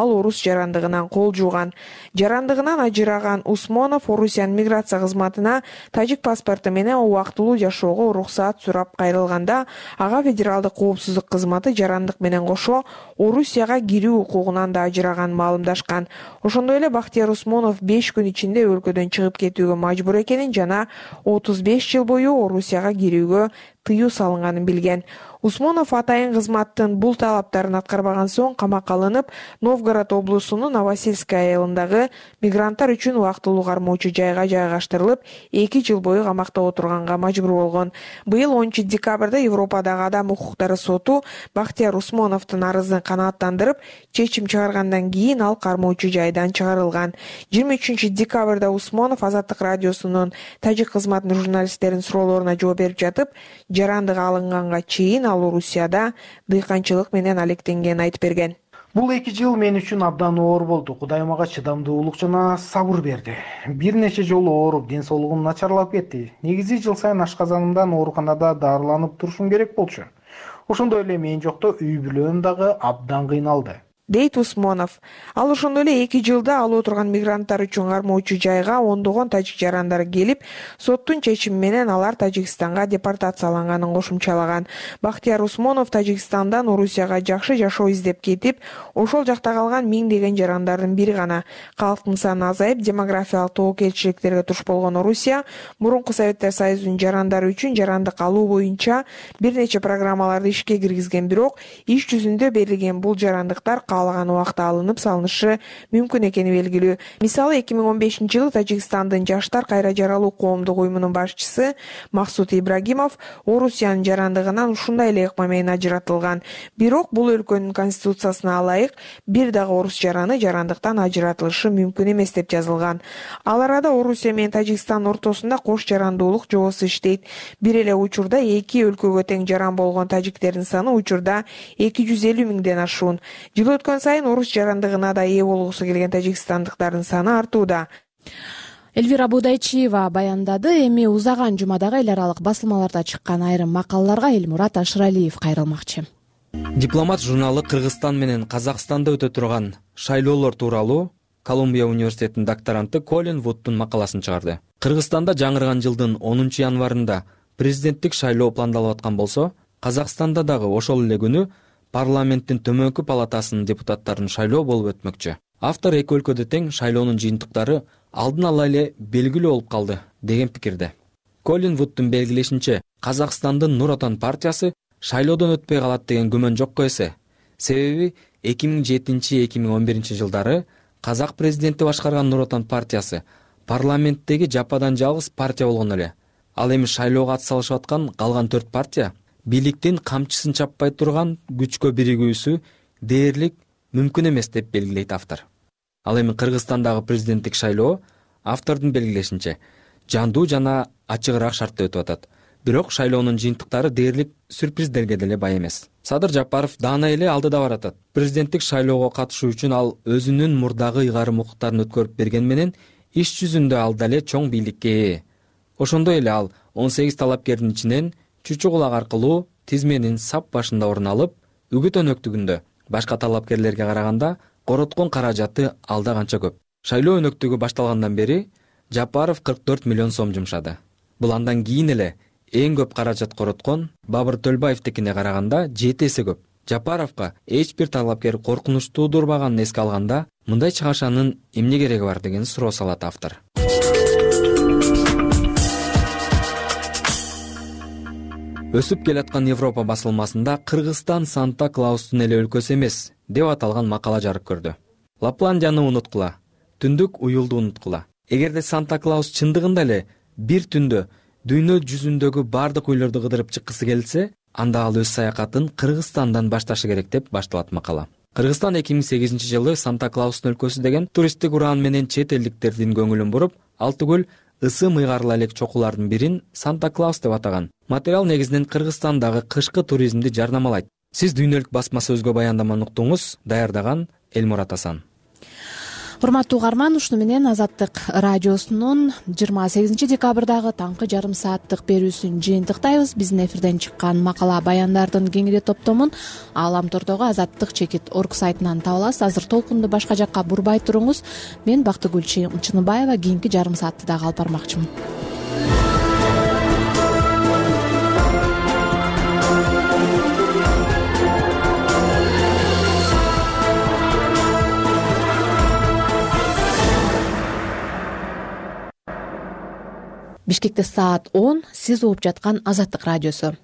ал орус жарандыгынан кол жууган. Жарандыгынан ажыраган Усмонов Орусиянын миграция кызматына тажик паспорту менен убактылуу жашоого уруксаат сурап кайрылганда, ага федералдык коопсуздук кызматы жарандык менен кошо Орусияга кирүү укугунан да ажыраган маалымдашкан. Ошондой эле Бактияр Усмонов беш күн ичинде өлкөдөн чыгып кетүүгө мажбур экенин жана отуз беш жыл бою Орусияга кирүүгө тыюу салынганын билген. Усмонов атайын кызматтын бул талаптарын аткарбаган соң камакка алынып, Новгород облусунун Новосельская айылындагы мигранттар үчүн убактылуу кармоочу жайга жайгаштырылып, эки жыл бою камакта отурганга мажбур болгон. Быйыл онунчу декабрда Европадагы адам укуктары соту Бактияр Усмоновдун арызын канааттандырып, чечим чыгаргандан кийин ал кармоочу жайдан чыгарылган. жыйырма үчүнчү декабрда Усмонов Азаттык радиосунун тажик кызматынын журналисттеринин суроолоруна жооп берип жатып, жарандыга алынганга чейин ал Орусияда дыйканчылык менен алектенгенин айтып берген. Бул эки жыл мен үчүн абдан оор болду. Кудай мага чыдамдуулук жана сабыр берди. Бир нече жолу ооруп, ден соолугум начарлап кетти. Негизи жыл сайын ашказанымдан ооруканада дарыланып турушум керек болчу. Ошондой эле мен жокто үй бүлөм дагы абдан кыйналды, дейт Усмонов. Ал ошондой эле эки жылда ал отурган мигранттар үчүн кармоочу жайга ондогон тажик жарандары келип, соттун чечими менен алар Тажикстанга депортацияланганын кошумчалаган. Бактияр Усмонов Тажикстандан Орусияга жакшы жашоо издеп кетип, ошол жакта калган миңдеген жарандардын бири гана. Калктын саны азайып, демографиялык тобокелчиликтерге туш болгон Орусия мурунку Советтер Союзунун жарандары үчүн жарандык алуу боюнча бир нече программаларды ишке киргизген, бирок иш жүзүндө берилген бул жарандыктар каалаган убакта алынып салынышы мүмкүн экени белгилүү. Мисалы эки миң он бешинчи жылы Тажикстандын Жаштар кайра жаралуу коомдук уюмунун башчысы Максут Ибрагимов Орусиянын жарандыгынан ушундай эле ыкма менен ажыратылган. Бирок бул өлкөнүн конституциясына ылайык бир дагы орус жараны жарандыктан ажыратылышы мүмкүн эмес деп жазылган. Ал арада Орусия менен Тажикстан ортосунда кош жарандуулук жобосу иштейт. Бир эле учурда эки өлкөгө тең жаран болгон тажиктердин саны учурда эки жүз элүү миңден ашуун. Жыл өткөн сайын орус жарандыгына да ээ болгусу келген тажикстандыктардын саны артууда. Эльвира Будайчиева баяндады. Эми узаган жумадагы эл аралык басылмаларда чыккан айрым макалаларга Элмурат Ашыралиев кайрылмакчы. Дипломат журналы Кыргызстан менен Казакстанда өтө турган шайлоолор тууралуу Колумбия университетинин докторанты Колин Вудтун макаласын чыгарды. Кыргызстанда жаңырган жылдын онунчу январында президенттик шайлоо пландалып аткан болсо, Казакстанда дагы ошол эле күнү парламенттин төмөнкү палатасынын депутаттарын шайлоо болуп өтмөкчү. Автор эки өлкөдө тең шайлоонун жыйынтыктары алдын ала эле белгилүү болуп калды деген пикирде. Колин Вудтун белгилешинче, Казакстандын Нур Отан партиясы шайлоодон өтпөй калат деген күмөн жокко эсе. Себеби эки миң жетинчи эки миң он биринчи жылдары казак президенти башкарган Нур Отан партиясы парламенттеги жападан жалгыз партия болгон эле. Ал эми шайлоого атсалышып аткан калган төрт партия бийликтин камчысын чаппай турган күчкө биригүүсү дээрлик мүмкүн эмес деп белгилейт автор. Ал эми Кыргызстандагы президенттик шайлоо автордун белгилешинче жандуу жана ачыгыраак шартта өтүп атат. Бирок шайлоонун жыйынтыктары дээрлик сюрприздерге деле бай эмес. Садыр Жапаров даана эле алдыда баратат. Президенттик шайлоого катышуу үчүн ал өзүнүн мурдагы ыйгарым укуктарын өткөрүп берген менен иш жүзүндө ал дале чоң бийликке ээ. Ошондой эле ал он сегиз талапкердин ичинен чүчү кулак аркылуу тизменин сап башында орун алып, үгүт өнөктүгүндө башка талапкерлерге караганда короткон каражаты алда канча көп. Шайлоо өнөктүгү башталгандан бери Жапаров кырк төрт миллион сом жумшады. Бул андан кийин эле эң көп каражат короткон Бабыр Төлбаевдикине караганда жети эсе көп. Жапаровго эч бир талапкер коркунуч туудурбаганын эске алганда, мындай чыгашанын эмне кереги бар деген суроо салат автор. Өсүп келаткан Европа басылмасында Кыргызстан Санта-Клаустун эле өлкөсү эмес деп аталган макала жарык көрдү. Лапландияны унуткула, түндүк уюлду унуткула. Эгерде Санта-Клаус чындыгында эле бир түндө дүйнө жүзүндөгү бардык үйлөрдү кыдырып чыккысы келсе, анда ал өз саякатын Кыргызстандан башташы керек деп башталат макала. Кыргызстан эки миң сегизинчи жылы Санта-Клаустун өлкөсү деген туристтик ураан менен чет элдиктердин көңүлүн буруп, ал түгүл ысым ыйгарыла элек чокулардын бирин Санта-Клаус деп атаган. Материал негизинен Кыргызстандагы кышкы туризмди жарнамалайт. Сиз дүйнөлүк басма сөзгө баяндаманы уктуңуз, даярдаган Элмурат Асан. урматтуу угарман, ушуну менен Азаттык радиосунун жыйырма сегизинчи декабрдагы таңкы жарым сааттык берүүсүн жыйынтыктайбыз. Биздин эфирден чыккан макала баяндардын кеңири топтомун Ааламтордогу Азаттык чекит орг сайтынан таба аласыз. Азыр толкунду башка жакка бурбай туруңуз. Мен Бактыгүл Чыныбаева кийинки жарым саатты дагы алып бармакчымын. Бишкекте саат он, сиз угуп жаткан Азаттык радиосу.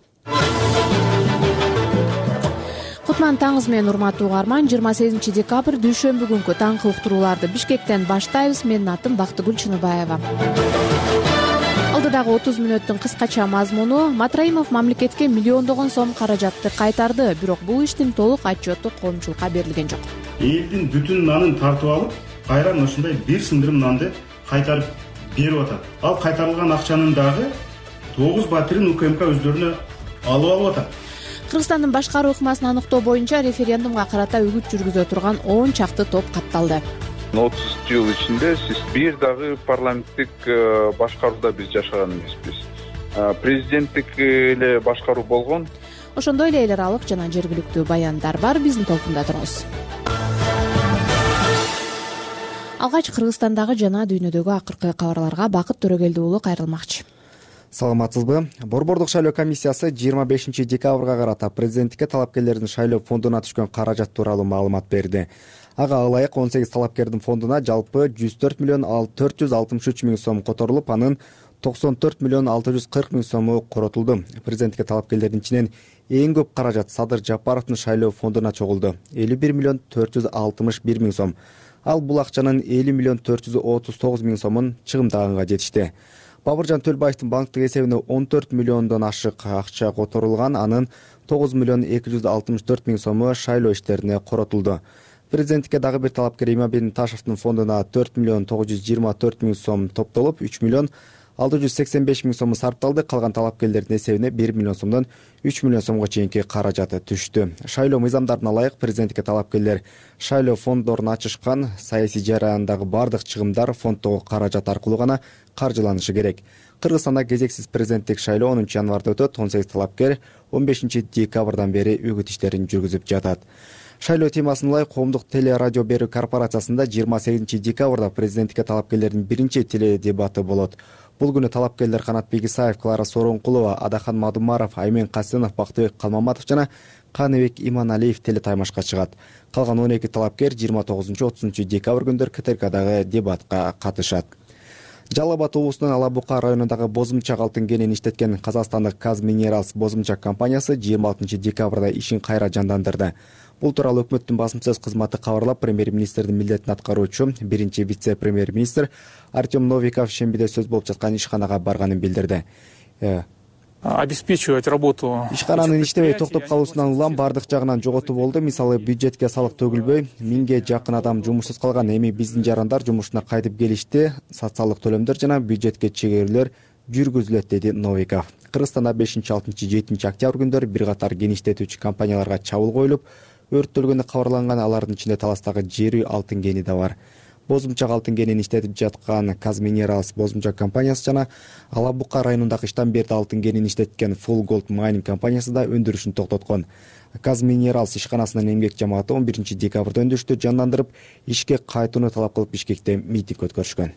Кутман таңыңыз менен урматтуу угарман, жыйырма сегизинчи декабрь дүйшөмбү күнкү таңкы уктурууларды Бишкектен баштайбыз. Менин атым Бактыгүл Чыныбаева. Алдыдагы отуз мүнөттүн кыскача мазмуну: Матраимов мамлекетке миллиондогон сом каражатты кайтарды, бирок бул иштин толук отчету коомчулукка берилген жок. Элдин бүтүн нанын тартып алып, кайран ушундай бир сындырым нанды кайтарып берип атат. Ал кайтарылган акчанын дагы тогуз батирин УКМК өздөрүнө алып алып атат. Кыргызстандын башкаруу ыкмасын аныктоо боюнча референдумга карата үгүт жүргүзө турган он чакты топ катталды. отуз жыл ичинде сиз бир дагы парламенттик башкарууда биз жашаган эмеспиз. Президенттик эле башкаруу болгон. Ошондой эле эл аралык жана жергиликтүү баяндар бар. Биздин толкунда туруңуз. Алгач Кыргызстандагы жана дүйнөдөгү акыркы кабарларга Бакыт Төрөгелди уулу кайрылмакчы. Саламатсызбы? Борбордук шайлоо комиссиясы жыйырма бешинчи декабрга карата президенттикке талапкерлердин шайлоо фондуна түшкөн каражат тууралуу маалымат берди. Ага ылайык он сегиз талапкердин фондуна жалпы жүз төрт миллион төрт жүз алтымыш үч миң сом которулуп, анын токсон төрт миллион алты жүз кырк миң сому коротулду. Президенттикке талапкерлердин ичинен эң көп каражат Садыр Жапаровдун шайлоо фондуна чогулду. элүү бир миллион төрт жүз алтымыш бир миң сом. Ал бул акчанын элүү миллион төрт жүз отуз тогуз миң сомун чыгымдаганга жетишти. Бабыржан Төлбаевдин банктык эсебине он төрт миллиондон ашык акча которулган, анын тогуз миллион эки жүз алтымыш төрт миң сому шайлоо иштерине коротулду. Президенттикке дагы бир талапкер Иманбек Ташевдин фондуна төрт миллион тогуз жүз жыйырма төрт миң сом топтолуп, үч миллион алты жүз сексен беш миң сому сарпталды. Калган талапкерлердин эсебине бир миллион сомдон үч миллион сомго чейинки каражаты түштү. Шайлоо мыйзамдарына ылайык президенттикке талапкерлер шайлоо фонддорун ачышкан, саясий жараяндагы бардык чыгымдар фонддогу каражат аркылуу гана каржыланышы керек. Кыргызстанда кезексиз президенттик шайлоо онунчу январда өтөт. он сегиз талапкер он бешинчи декабрдан бери үгүт иштерин жүргүзүп жатат. Шайлоо темасына ылайык коомдук теле радио берүү корпорациясында жыйырма сегизинчи декабрда президенттикке талапкерлердин биринчи теледебаты болот. Бул күнү талапкерлер Канат Бегисаев, Клара Сооронкулова, Адахан Мадумаров, Аймен Касымов, Бактыбек Калмаматов жана Каныбек Иманалиев телетаймашка чыгат. Калган он эки талапкер жыйырма тогузунчу отузунчу декабрь күндөр КТРКдагы дебатка катышат. Жалал Абад облусунун Ала Бука районундагы бозумчак алтын кенин иштеткен казакстандык Казминералс бозумчак компаниясы жыйырма алтынчы декабрда ишин кайра жандандырды. Бул тууралуу өкмөттүн басым сөз кызматы кабарлап, премьер-министрдин милдетин аткаруучу биринчи вице-премьер-министр Артем Новиков шембиде сөз болуп жаткан ишканага барганын билдирди. Обеспечивать работу. Ишкананын иштебей токтоп калуусунан улам бардык жагынан жоготуу болду. Мисалы, бюджетке салык төгүлбөй, миңге жакын адам жумушсуз калган. Эми биздин жарандар жумушуна кайтып келишти. Социалдык төлөмдөр жана бюджетке чегерүүлөр жүргүзүлөт, деди Новиков. Кыргызстанда бешинчи, алтынчы, жетинчи октябрь күндөрү бир катар кен иштетүүчү компанияларга чабуул коюлуп, өрттөлгөнү кабарланган. Алардын ичинде Таластагы жери алтын кени да бар. Бозумчак алтын кенин иштетип жаткан Казминералс бозумчак компаниясы жана Ала Бука районундагы Штамберди алтын кенин иштеткен Full Gold Mining компаниясы да өндүрүшүн токтоткон. Казминералс ишканасынын эмгек жамааты он биринчи декабрда өндүрүштү жандандырып, ишке кайтууну талап кылып Бишкекте митинг өткөрүшкөн.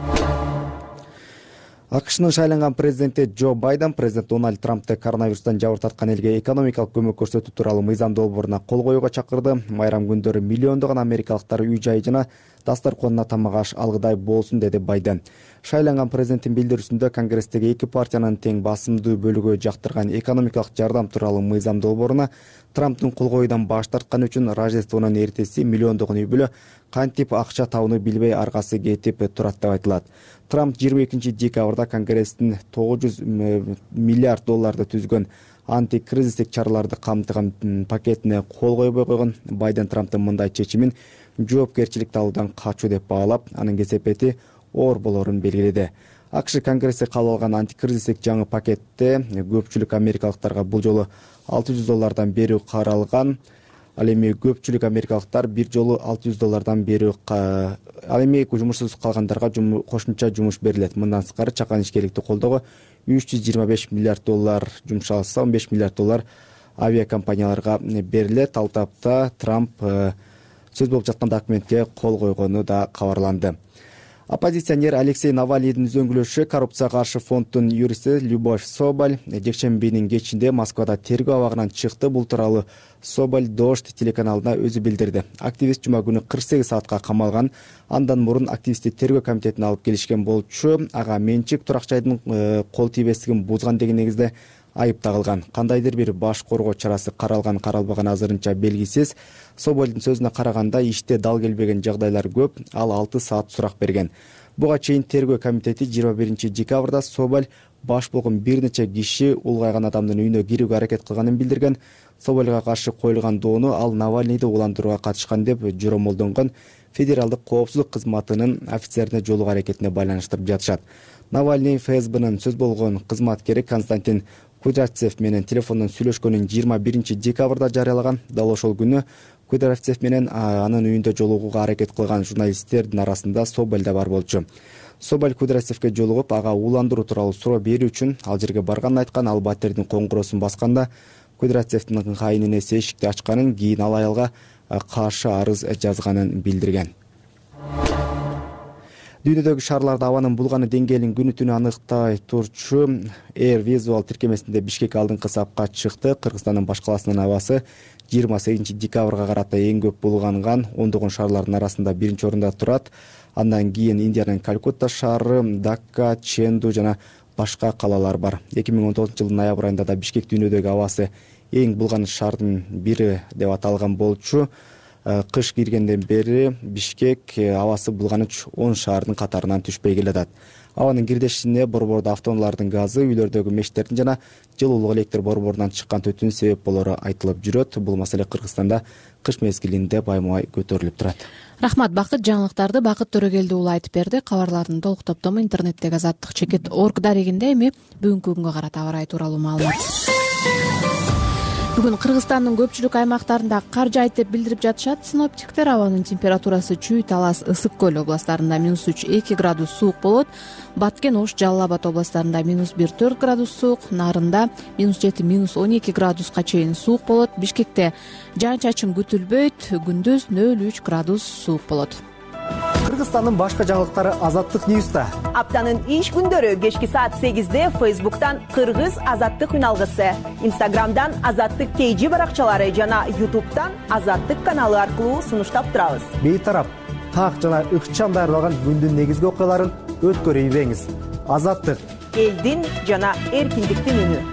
АКШнын шайланган президенти Джо Байден президент Дональд Трампты коронавирустан жабыртаткан элге экономикалык көмөк көрсөтүү тууралуу мыйзам долбооруна кол коюуга чакырды. Майрам күндөрү миллиондогон америкалыктар үй-жай жана дасторконуна тамак аш алгыдай болсун, деди Байден. Шайланган президенттин билдирүүсүндө Конгресстеги эки партиянын тең басымдуу бөлүгү жактырган экономикалык жардам тууралуу мыйзам долбооруна Трамптын кол коюудан баш тартканы үчүн Рождествонун эртеси миллиондогон үй бүлө кантип акча табууну билбей аргасы кетип турат деп айтылат. Трамп жыйырма экинчи декабрда Конгресстин тогуз жүз миллиард долларды түзгөн антикризистик чараларды камтыган пакетине кол койбой койгон. Байден Трамптын мындай чечимин жоопкерчиликти алуудан качуу деп баалап, анын кесепети оор болорун белгиледи. АКШ Конгресси кабыл алган антикризистик жаңы пакетте көпчүлүк америкалыктарга бул жолу алты жүз доллардан берүү каралган. Ал эми көпчүлүк америкалыктар бир жолу алты жүз доллардан берүү. Ал эми жумушсуз калгандарга кошумча жумуш берилет. Мындан сырткары чакан ишкерликти колдоого үч жүз жыйырма беш миллиард доллар жумшалса, он беш миллиард доллар авиакомпанияларга берилет. Ал тапта Трамп сөз болуп жаткан документке кол койгону да кабарланды. Оппозиционер Алексей Навальныйдын үзөңгүлөшү коррупцияга каршы фонддун юристи Любовь Соболь жекшембинин кечинде Москвада тергөө абагынан чыкты. Бул тууралуу Соболь Дождь телеканалына өзү билдирди. Активист жума күнү кырк сегиз саатка камалган. Андан мурун активистти тергөө комитетине алып келишкен болчу. Ага менчик турак жайдын кол тийбестигин бузган деген негизде айып тагылган. Кандайдыр бир баш коргоо чарасы каралган каралбаган азырынча белгисиз. Собольдун сөзүнө караганда иште дал келбеген жагдайлар көп. Ал алты саат сурак берген. Буга чейин тергөө комитети жыйырма биринчи декабрда Соболь баш болгон бир нече киши улгайган адамдын үйүнө кирүүгө аракет кылганын билдирген. Собольга каршы коюлган доону ал Навальныйды уландырууга катышкан деп жоромолдонгон федералдык коопсуздук кызматынын офицерине жолугуу аракетине байланыштырып жатышат. Навальный эф эс бнын сөз болгон кызматкери Константин Кудравцев менен телефондон сүйлөшкөнүн жыйырма биринчи декабрда жарыялаган. Дал ошол күнү Кудравцев менен анын үйүндө жолугууга аракет кылган журналисттердин арасында Соболь да бар болчу. Соболь Кудравцевке жолугуп, ага уландыруу тууралуу суроо берүү үчүн ал жерге барганын айткан. Ал батирдин коңгуроосун басканда Кудравцевдин кайын энеси эшикти ачканын, кийин ал аялга каршы арыз жазганын билдирген. Дүйнөдөгү шаарларда абанын булганы деңгээлин күнү түнү аныктай турчу Air Visual тиркемесинде Бишкек алдыңкы сапка чыкты. Кыргызстандын баш каласынын абасы жыйырма сегизинчи декабрга карата эң көп булганган ондогон шаарлардын арасында биринчи орунда турат. Андан кийин Индиянын Калкутта шаары, Дакка, Ченду жана башка калалар бар. эки миң он тогузунчу жылдын ноябрь айында да Бишкек дүйнөдөгү абасы эң булган шаардын бири деп аталган болчу. Кыш киргенден бери Бишкек абасы булганыч он шаардын катарынан түшпөй келатат. Абанын кирдешине борбордо автоунаалардын газы, үйлөрдөгү мешиттердин жана жылуулук электр борборунан чыккан түтүн себеп болору айтылып жүрөт. Бул маселе Кыргызстанда кыш мезгилинде байма-бай көтөрүлүп турат. Рахмат, Бакыт. Жаңылыктарды Бакыт Төрөгелди уулу айтып берди. Кабарлардын толук топтому интернеттеги азаттык чекит орг дарегинде. Эми бүгүнкү күнгө карата аба ырайы тууралуу маалымат. Бүгүн Кыргызстандын көпчүлүк аймактарында кар жаайт деп билдирип жатышат синоптиктер. Абанын температурасы Чүй, Талас, Ысык көл областарында минус үч эки градус суук болот. Баткен, Ош, Жалал Абад областарында минус бир төрт градус суук, Нарында минус жети минус он эки градуска чейин суук болот. Бишкекте жаан-чачын күтүлбөйт, күндүз нөл үч градус суук болот. Кыргызстандын башка жаңылыктары Азаттык Ньюста. Аптанын иш күндөрү кечки саат сегизде Фейсбуктан Кыргыз Азаттык үналгысы, Инстаграмдан Азаттык кей жи баракчалары жана Ютубтан Азаттык каналы аркылуу сунуштап турабыз. Бейтарап, так жана ыкчам даярдалган күндүн негизги окуяларын өткөрүй бериңиз. Азаттык, элдин жана эркиндиктин үнү.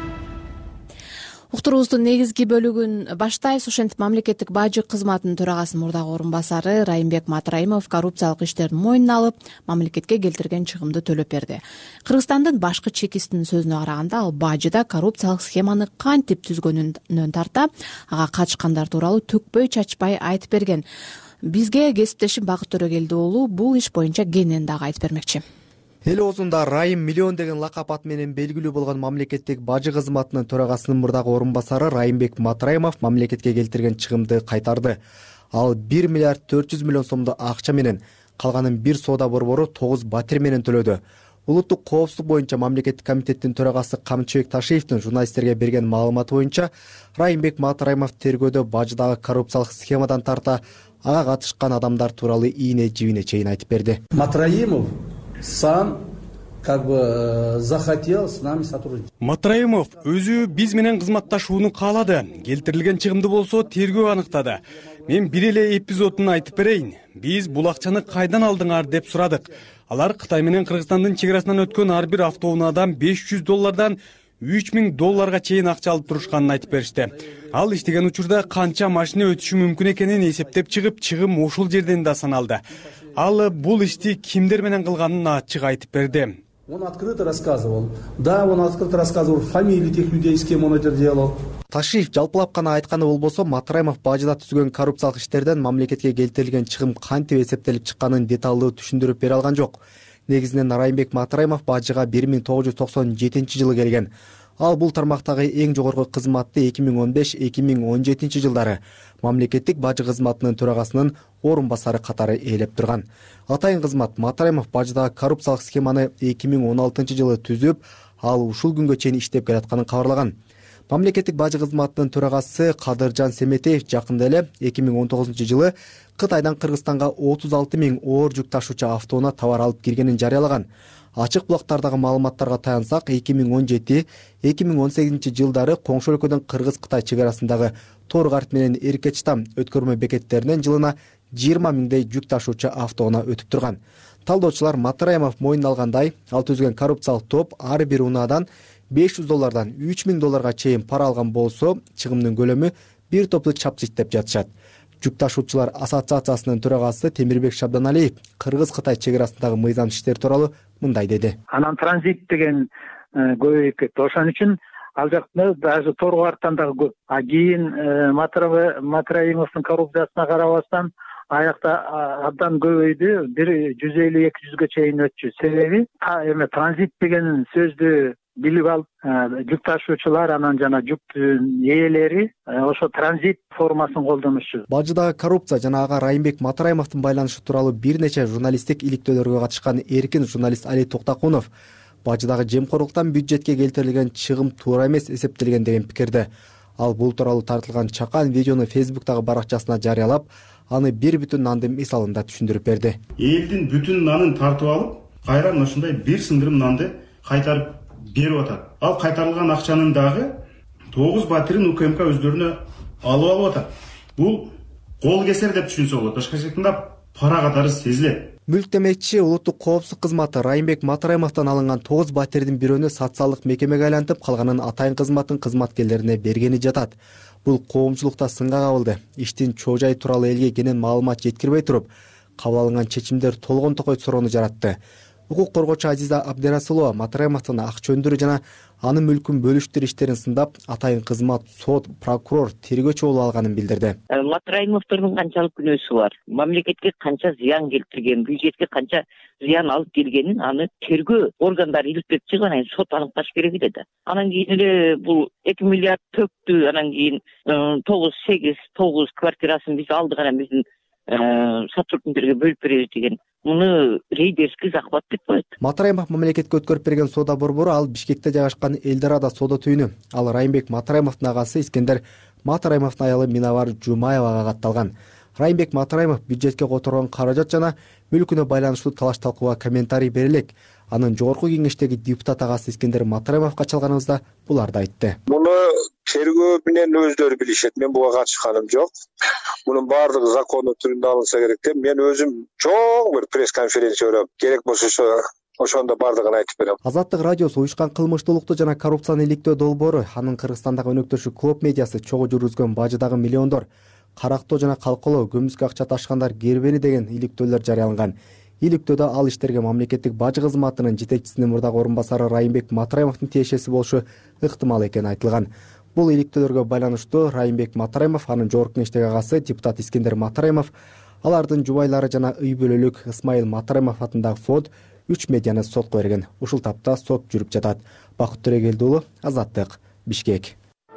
Уктуруубуздун негизги бөлүгүн баштайбыз. Ошентип мамлекеттик бажы кызматынын төрагасынын мурдагы орун басары Райымбек Матраимов коррупциялык иштердин мойнуна алып, мамлекетке келтирген чыгымды төлөп берди. Кыргызстандын башкы чекистинин сөзүнө караганда, ал бажыда коррупциялык схеманы кантип түзгөнүнөн тарта, ага катышкандар тууралуу төкпөй чачпай айтып берген. Бизге кесиптешим Бакыт Төрөгелди уулу бул иш боюнча кенен дагы айтып бермекчи. Эл оозунда Райым миллион деген лакап аты менен белгилүү болгон мамлекеттик бажы кызматынын төрагасынын мурдагы орун басары Райымбек Матраимов мамлекетке келтирген чыгымды кайтарды. Ал бир миллиард төрт жүз миллион сомдо акча менен, калганын бир соода борбору тогуз батир менен төлөдү. Улуттук коопсуздук боюнча мамлекеттик комитеттин төрагасы Камчыбек Ташиевдин журналисттерге берген маалыматы боюнча, Райымбек Матраимов тергөөдө бажыдагы коррупциялык схемадан тарта ага катышкан адамдар тууралуу ийне жибине чейин айтып берди. Матраимов сам как бы захотел с нами сотрудничать. Матраимов өзү биз менен кызматташууну каалады. Келтирилген чыгымды болсо тергөө аныктады. Мен бир эле эпизодун айтып берейин. Биз бул акчаны кайдан алдыңар деп сурадык. Алар Кытай менен Кыргызстандын чек арасынан өткөн ар бир автоунаадан беш жүз доллардан үч миң долларга чейин акча алып турушканын айтып беришти. Ал иштеген учурда канча машина өтүшү мүмкүн экенин эсептеп чыгып, чыгым ошол жерден да саналды. Ал бул ишти кимдер менен кылганын ачык айтып берди. Он открыто рассказывал. Да, он открыто рассказывал фамилии тех людей, с кем он это делал. Ташиев жалпылап гана айтканы болбосо, Матраимов бажыда түзгөн коррупциялык иштерден мамлекетке келтирилген чыгым кантип эсептелип чыкканын деталдуу түшүндүрүп бере алган жок. Негизинен Райымбек Матраимов бажыга бир миң тогуз жүз токсон жетинчи жылы келген. Ал бул тармактагы эң жогорку кызматты эки миң он беш эки миң он жетинчи жылдары мамлекеттик бажы кызматынын төрагасынын орун басары катары ээлеп турган. Атайын кызмат Матраимов бажыдагы коррупциялык схеманы эки миң он алтынчы жылы түзүп, ал ушул күнгө чейин иштеп келатканын кабарлаган. Мамлекеттик бажы кызматынын төрагасы Кадыржан Семетеев жакында эле эки миң он тогузунчу жылы Кытайдан Кыргызстанга отуз алты миң оор жүк ташуучу автоунаа товар алып киргенин жарыялаган. Ачык булактардагы маалыматтарга таянсак, эки миң он жети эки миң он сегизинчи жылдары коңшу өлкөдөн Кыргыз-Кытай чек арасындагы Торгарт менен Эркечтам өткөрмө бекеттеринен жылына жыйырма миңдей жүк ташуучу автоунаа өтүп турган. Талдоочулар Матраимов мойнуна алгандай, ал түзгөн коррупциялык топ ар бир унаадан беш жүз доллардан үч миң долларга чейин пара алган болсо, чыгымдын көлөмү бир топту чапчык деп жатышат. Жүк ташуучулар ассоциациясынын төрагасы Темирбек Шабданалиев Кыргыз-Кытай чек арасындагы мыйзам иштер тууралуу мындай деди. Анан транзит деген көбөйүп кетти. Ошон үчүн ал жакта даже Торгарттан дагы көп. А кийин Матраимовдун коррупциясына карабастан аякта абдан көбөйдү. бир жүз элүү эки жүзгө чейин өтчү. Себеби эме транзит деген сөздү билип алып, жүк ташуучулар анан жана жүктүн ээлери ошо транзит формасын колдонушчу. Бажыдагы коррупция жана ага Райымбек Матраимовдун байланышы тууралуу бир нече журналисттик иликтөөлөргө катышкан эркин журналист Али Токтакунов бажыдагы жемкорлуктан бюджетке келтирилген чыгым туура эмес эсептелген деген пикирде. Ал бул тууралуу тартылган чакан видеону Фейсбуктагы баракчасына жарыялап, аны бир бүтүн нандын мисалында түшүндүрүп берди. Элдин бүтүн нанын тартып алып, кайран ушундай бир сындырым нанды кайтарып берип атат. Ал кайтарылган акчанын дагы тогуз батирин УКМК өздөрүнө алып алып атат. Бул кол кесер деп түшүнсө болот. Башка жактан пара катары сезилет. Мүлктөмечи улуттук коопсуздук кызматы Райымбек Матраимовдон алынган тогуз батирдин бирөөнү социалдык мекемеге айлантып, калганын атайын кызматтын кызматкерлерине бергени жатат. Бул коомчулукта сынга кабылды. Иштин чоо-жай тууралуу элге кенен маалымат жеткирбей туруп, кабыл алынган чечимдер толгон токой суроону жаратты. Укук коргоочу Азиза Абдырасулова Матраимовдун акча өндүрүү жана анын мүлкүн бөлүштүр иштерин сындап, атайын кызмат, сот, прокурор, тергөөчү болуп алганын билдирди. Матраимовдун канчалык күнөөсү бар, мамлекетке канча зыян келтирген, бюджетке канча зыян алып келгенин аны тергөө органдары иликтеп чыгып, анан сот аныкташ керек эле да. Анан кийин эле бул эки миллиард төктү, анан кийин тогуз сегиз тогуз квартирасын биз алдык, анан биздин сотрудниктерге бөлүп беребиз деген. Муну рейдерский захват деп коет. Матраимов мамлекетке өткөрүп берген соода борбору ал Бишкекте жайгашкан Элдорадо соода түйүнү. Ал Райымбек Матраимовдун агасы Искендер Матраимовдун аялы Минавар Жумаевага катталган. Райымбек Матраимов бюджетке которгон каражат жана мүлкүнө байланыштуу талаш талкууга комментарий берелек. Анын жогорку кеңештеги депутат агасы Искендер Матраимовго чалганыбызда буларды айтты. Муну тергөө менен өздөрү билишет. Мен буга катышканым жок. Мунун баардыгы закондуу түрүндө алынса керек деп мен өзүм чоң бир пресс-конференция өрөм. Керек болсо ошондо баардыгын айтып берем. Азаттык радиосу уюшкан кылмыштуулукту жана коррупцияны иликтөө долбоору, анын Кыргызстандагы өнөктөшү Клоп медиасы чогуу жүргүзгөн бажыдагы миллиондор карактоо жана калкалоо, көмүскө акча ташкандар кербени деген иликтөөлөр жарыяланган. Иликтөөдө ал иштерге мамлекеттик бажы кызматынын жетекчисинин мурдагы орун басары Райымбек Матраимовдун тиешеси болушу ыктымал экени айтылган. Бул иликтөөлөргө байланыштуу Райымбек Матраимов, анын жогорку кеңештеги агасы депутат Искендер Матраимов, алардын жубайлары жана үй бүлөлүк Исмайыл Матраимов атындагы фонд үч медианы сотко берген. Ушул тапта сот жүрүп жатат. Бакыт Төрөгелди уулу, Азаттык, Бишкек.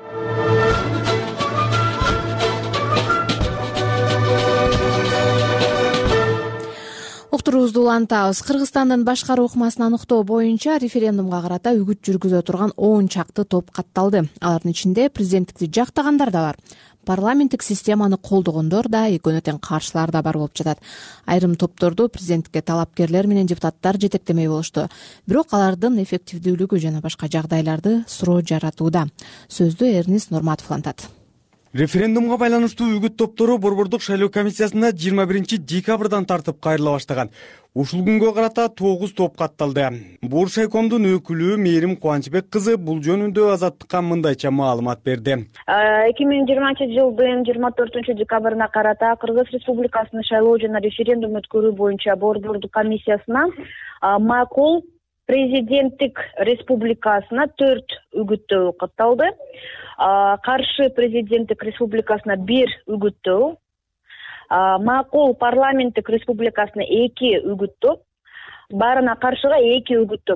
Уктуруубузду улантабыз. Кыргызстандын башкаруу ыкмасын аныктоо боюнча референдумга карата үгүт жүргүзө турган он чакты топ катталды. Алардын ичинде президенттикти жактагандар да бар. Парламенттик системаны колдогондор да, экөөнө тең каршылар да бар болуп жатат. Айрым топторду президенттикке талапкерлер менен депутаттар жетектемей болушту. Бирок алардын эффективдүүлүгү жана башка жагдайларды суроо жаратууда. Сөздү Эрнис Нурматов улантат. Референдумга байланыштуу үгүт топтору Борбордук шайлоо комиссиясына жыйырма биринчи декабрдан тартып кайрыла баштаган. Ушул күнгө карата тогуз топ катталды. Буршайкомдун өкүлү Мээрим Кубанычбек кызы бул жөнүндө Азаттыкка мындайча маалымат берди. эки миң жыйырманчы жылдын жыйырма төртүнчү декабрына карата Кыргыз Республикасынын шайлоо жана референдум өткөрүү боюнча Борбордук комиссиясына макул президенттик республикасына төрт үгүттөө катталды. Каршы президенттик республикасына бир үгүттөө, макул парламенттик республикасына эки үгүттөө, баарына каршыга эки үгүттөө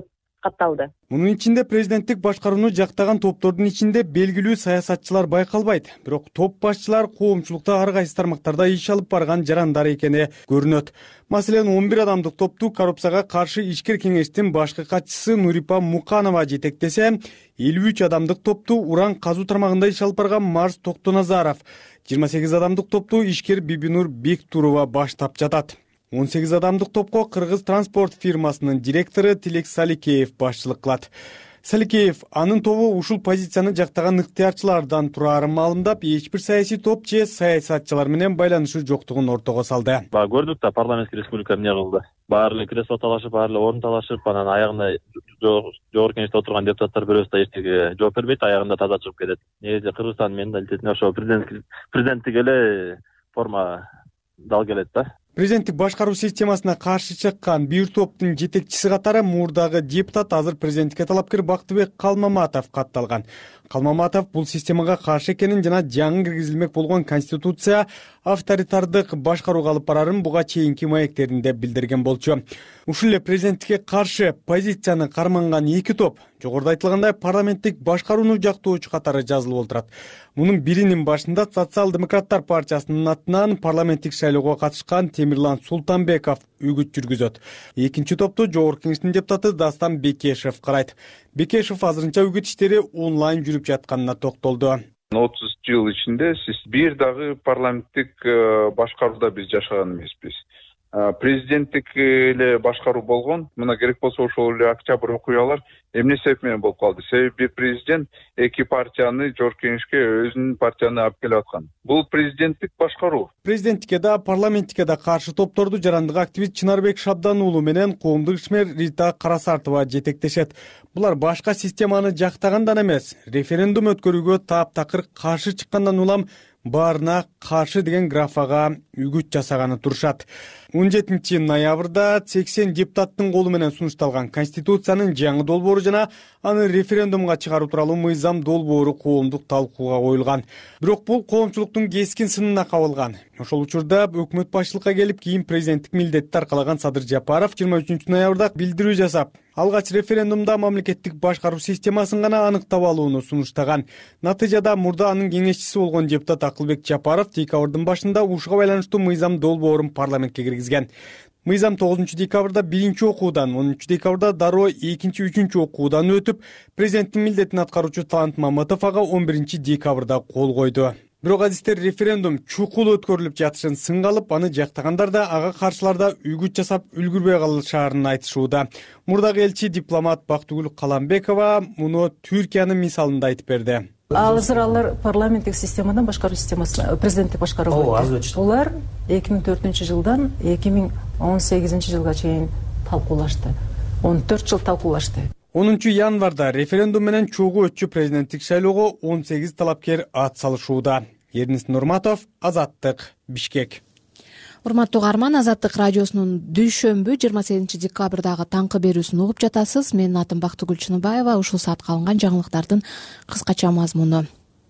катталды. Мунун ичинде президенттик башкарууну жактаган топтордун ичинде белгилүү саясатчылар байкалбайт, бирок топ башчылар коомчулукта ар кайсы тармактарда иш алып барган жарандар экени көрүнөт. Маселен, он бир адамдык топту коррупцияга каршы ишкер кеңештин башкы катчысы Нурипа Муканова жетектесе, элүү үч адамдык топту уран казуу тармагында иш алып барган Марс Токтоназаров, жыйырма сегиз адамдык топту ишкер Бибинур Бектурова баштап жатат. он сегиз адамдык топко кыргыз транспорт фирмасынын директору Тилек Саликеев башчылык кылат. Саликеев анын тобу ушул позицияны жактаган ыктыярчылардан турарын маалымдап, эч бир саясий топ же саясатчылар менен байланышы жоктугун ортого салды. Баа көрдүк да, парламенттик республика эмне кылды. Баары эле кресло талашып, баары эле орун талашып, анан аягында жогорку кеңеште отурган депутаттар бирөөсү да эчтеге жооп бербейт, аягында таза чыгып кетет. Негизи Кыргызстандын менталитетине ошо президенттик эле форма дал келет да. Президенттик башкаруу системасына каршы чыккан бир топтун жетекчиси катары мурдагы депутат, азыр президенттикке талапкер Бактыбек Калмаматов катталган. Калмаматов бул системага каршы экенин жана жаңы киргизилмек болгон конституция авторитардык башкарууга алып барарын буга чейинки маектеринде билдирген болчу. Ушул эле президенттикке каршы позицияны карманган эки топ жогоруда айтылгандай парламенттик башкарууну жактоочу катары жазылып отурат. Мунун биринин башында Социал-демократтар партиясынын атынан парламенттик шайлоого катышкан Темирлан Султанбеков үгүт жүргүзөт. Экинчи топту жогорку кеңештин депутаты Дастан Бекешев карайт. Бекешев азырынча үгүт иштери онлайн жүрүп жатканына токтолду. отуз жыл ичинде сиз бир дагы парламенттик башкарууда биз жашаган эмеспиз. Президенттик эле башкаруу болгон, мына керек болсо ошол эле октябрь окуялар эмне себеп менен болуп калды? Себеби президент эки партияны жогорку кеңешке өзүнүн партияны алып келип аткан. Бул президенттик башкаруу. Президенттикке да, парламенттикке да каршы топторду жарандык активист Чынарбек Шабдан уулу менен коомдук ишмер Рита Карасартова жетектешет. Булар башка системаны жактагандан эмес, референдум өткөрүүгө таптакыр каршы чыккандан улам баарына каршы деген графага үгүт жасаганы турушат. он жетинчи ноябрда сексен депутаттын колу менен сунушталган Конституциянын жаңы долбоору жана аны референдумга чыгаруу тууралуу мыйзам долбоору коомдук талкууга коюлган. Бирок бул коомчулуктун кескин сынына кабылган. Ошол учурда өкмөт башчылыкка келип, кийин президенттик милдетти аркалаган Садыр Жапаров жыйырма үчүнчү ноябрда билдирүү жасап, алгач референдумда мамлекеттик башкаруу системасын гана аныктап алууну сунуштаган. Натыйжада мурда анын кеңешчиси болгон депутат Акылбек Жапаров декабрдын башында ушуга байланыштуу мыйзам долбоорун парламентке киргизген. Мыйзам тогузунчу декабрда биринчи окуудан, онунчу декабрда дароо экинчи, үчүнчү окуудан өтүп, президенттин милдетин аткаруучу Талант Маматов ага он биринчи декабрда кол койду. Бирок адистер референдум чукул өткөрүлүп жатышын сынга алып, аны жактагандар да, ага каршылар да үгүт жасап үлгүрбөй калышаарын айтышууда. Мурдагы элчи дипломат Бактыгүл Каламбекова муну Түркиянын мисалында айтып берди. Азыр алар парламенттик системадан башкаруу системасына, президенттик башкарууга өтүп, улар эки миң төртүнчү жылдан эки миң он сегизинчи жылга чейин талкуулашты. он төрт жыл талкуулашты. онунчу январда референдум менен чогуу өтчү президенттик шайлоого он сегиз талапкер ат салышууда. Эрнис Нурматов, Азаттык, Бишкек. Урматтуу угарман, Азаттык радиосунун дүйшөмбү жыйырма сегизинчи декабрдагы таңкы берүүсүн угуп жатасыз. Менин атым Бактыгүл Чыныбаева. Ушул саатка алынган жаңылыктардын кыскача мазмуну.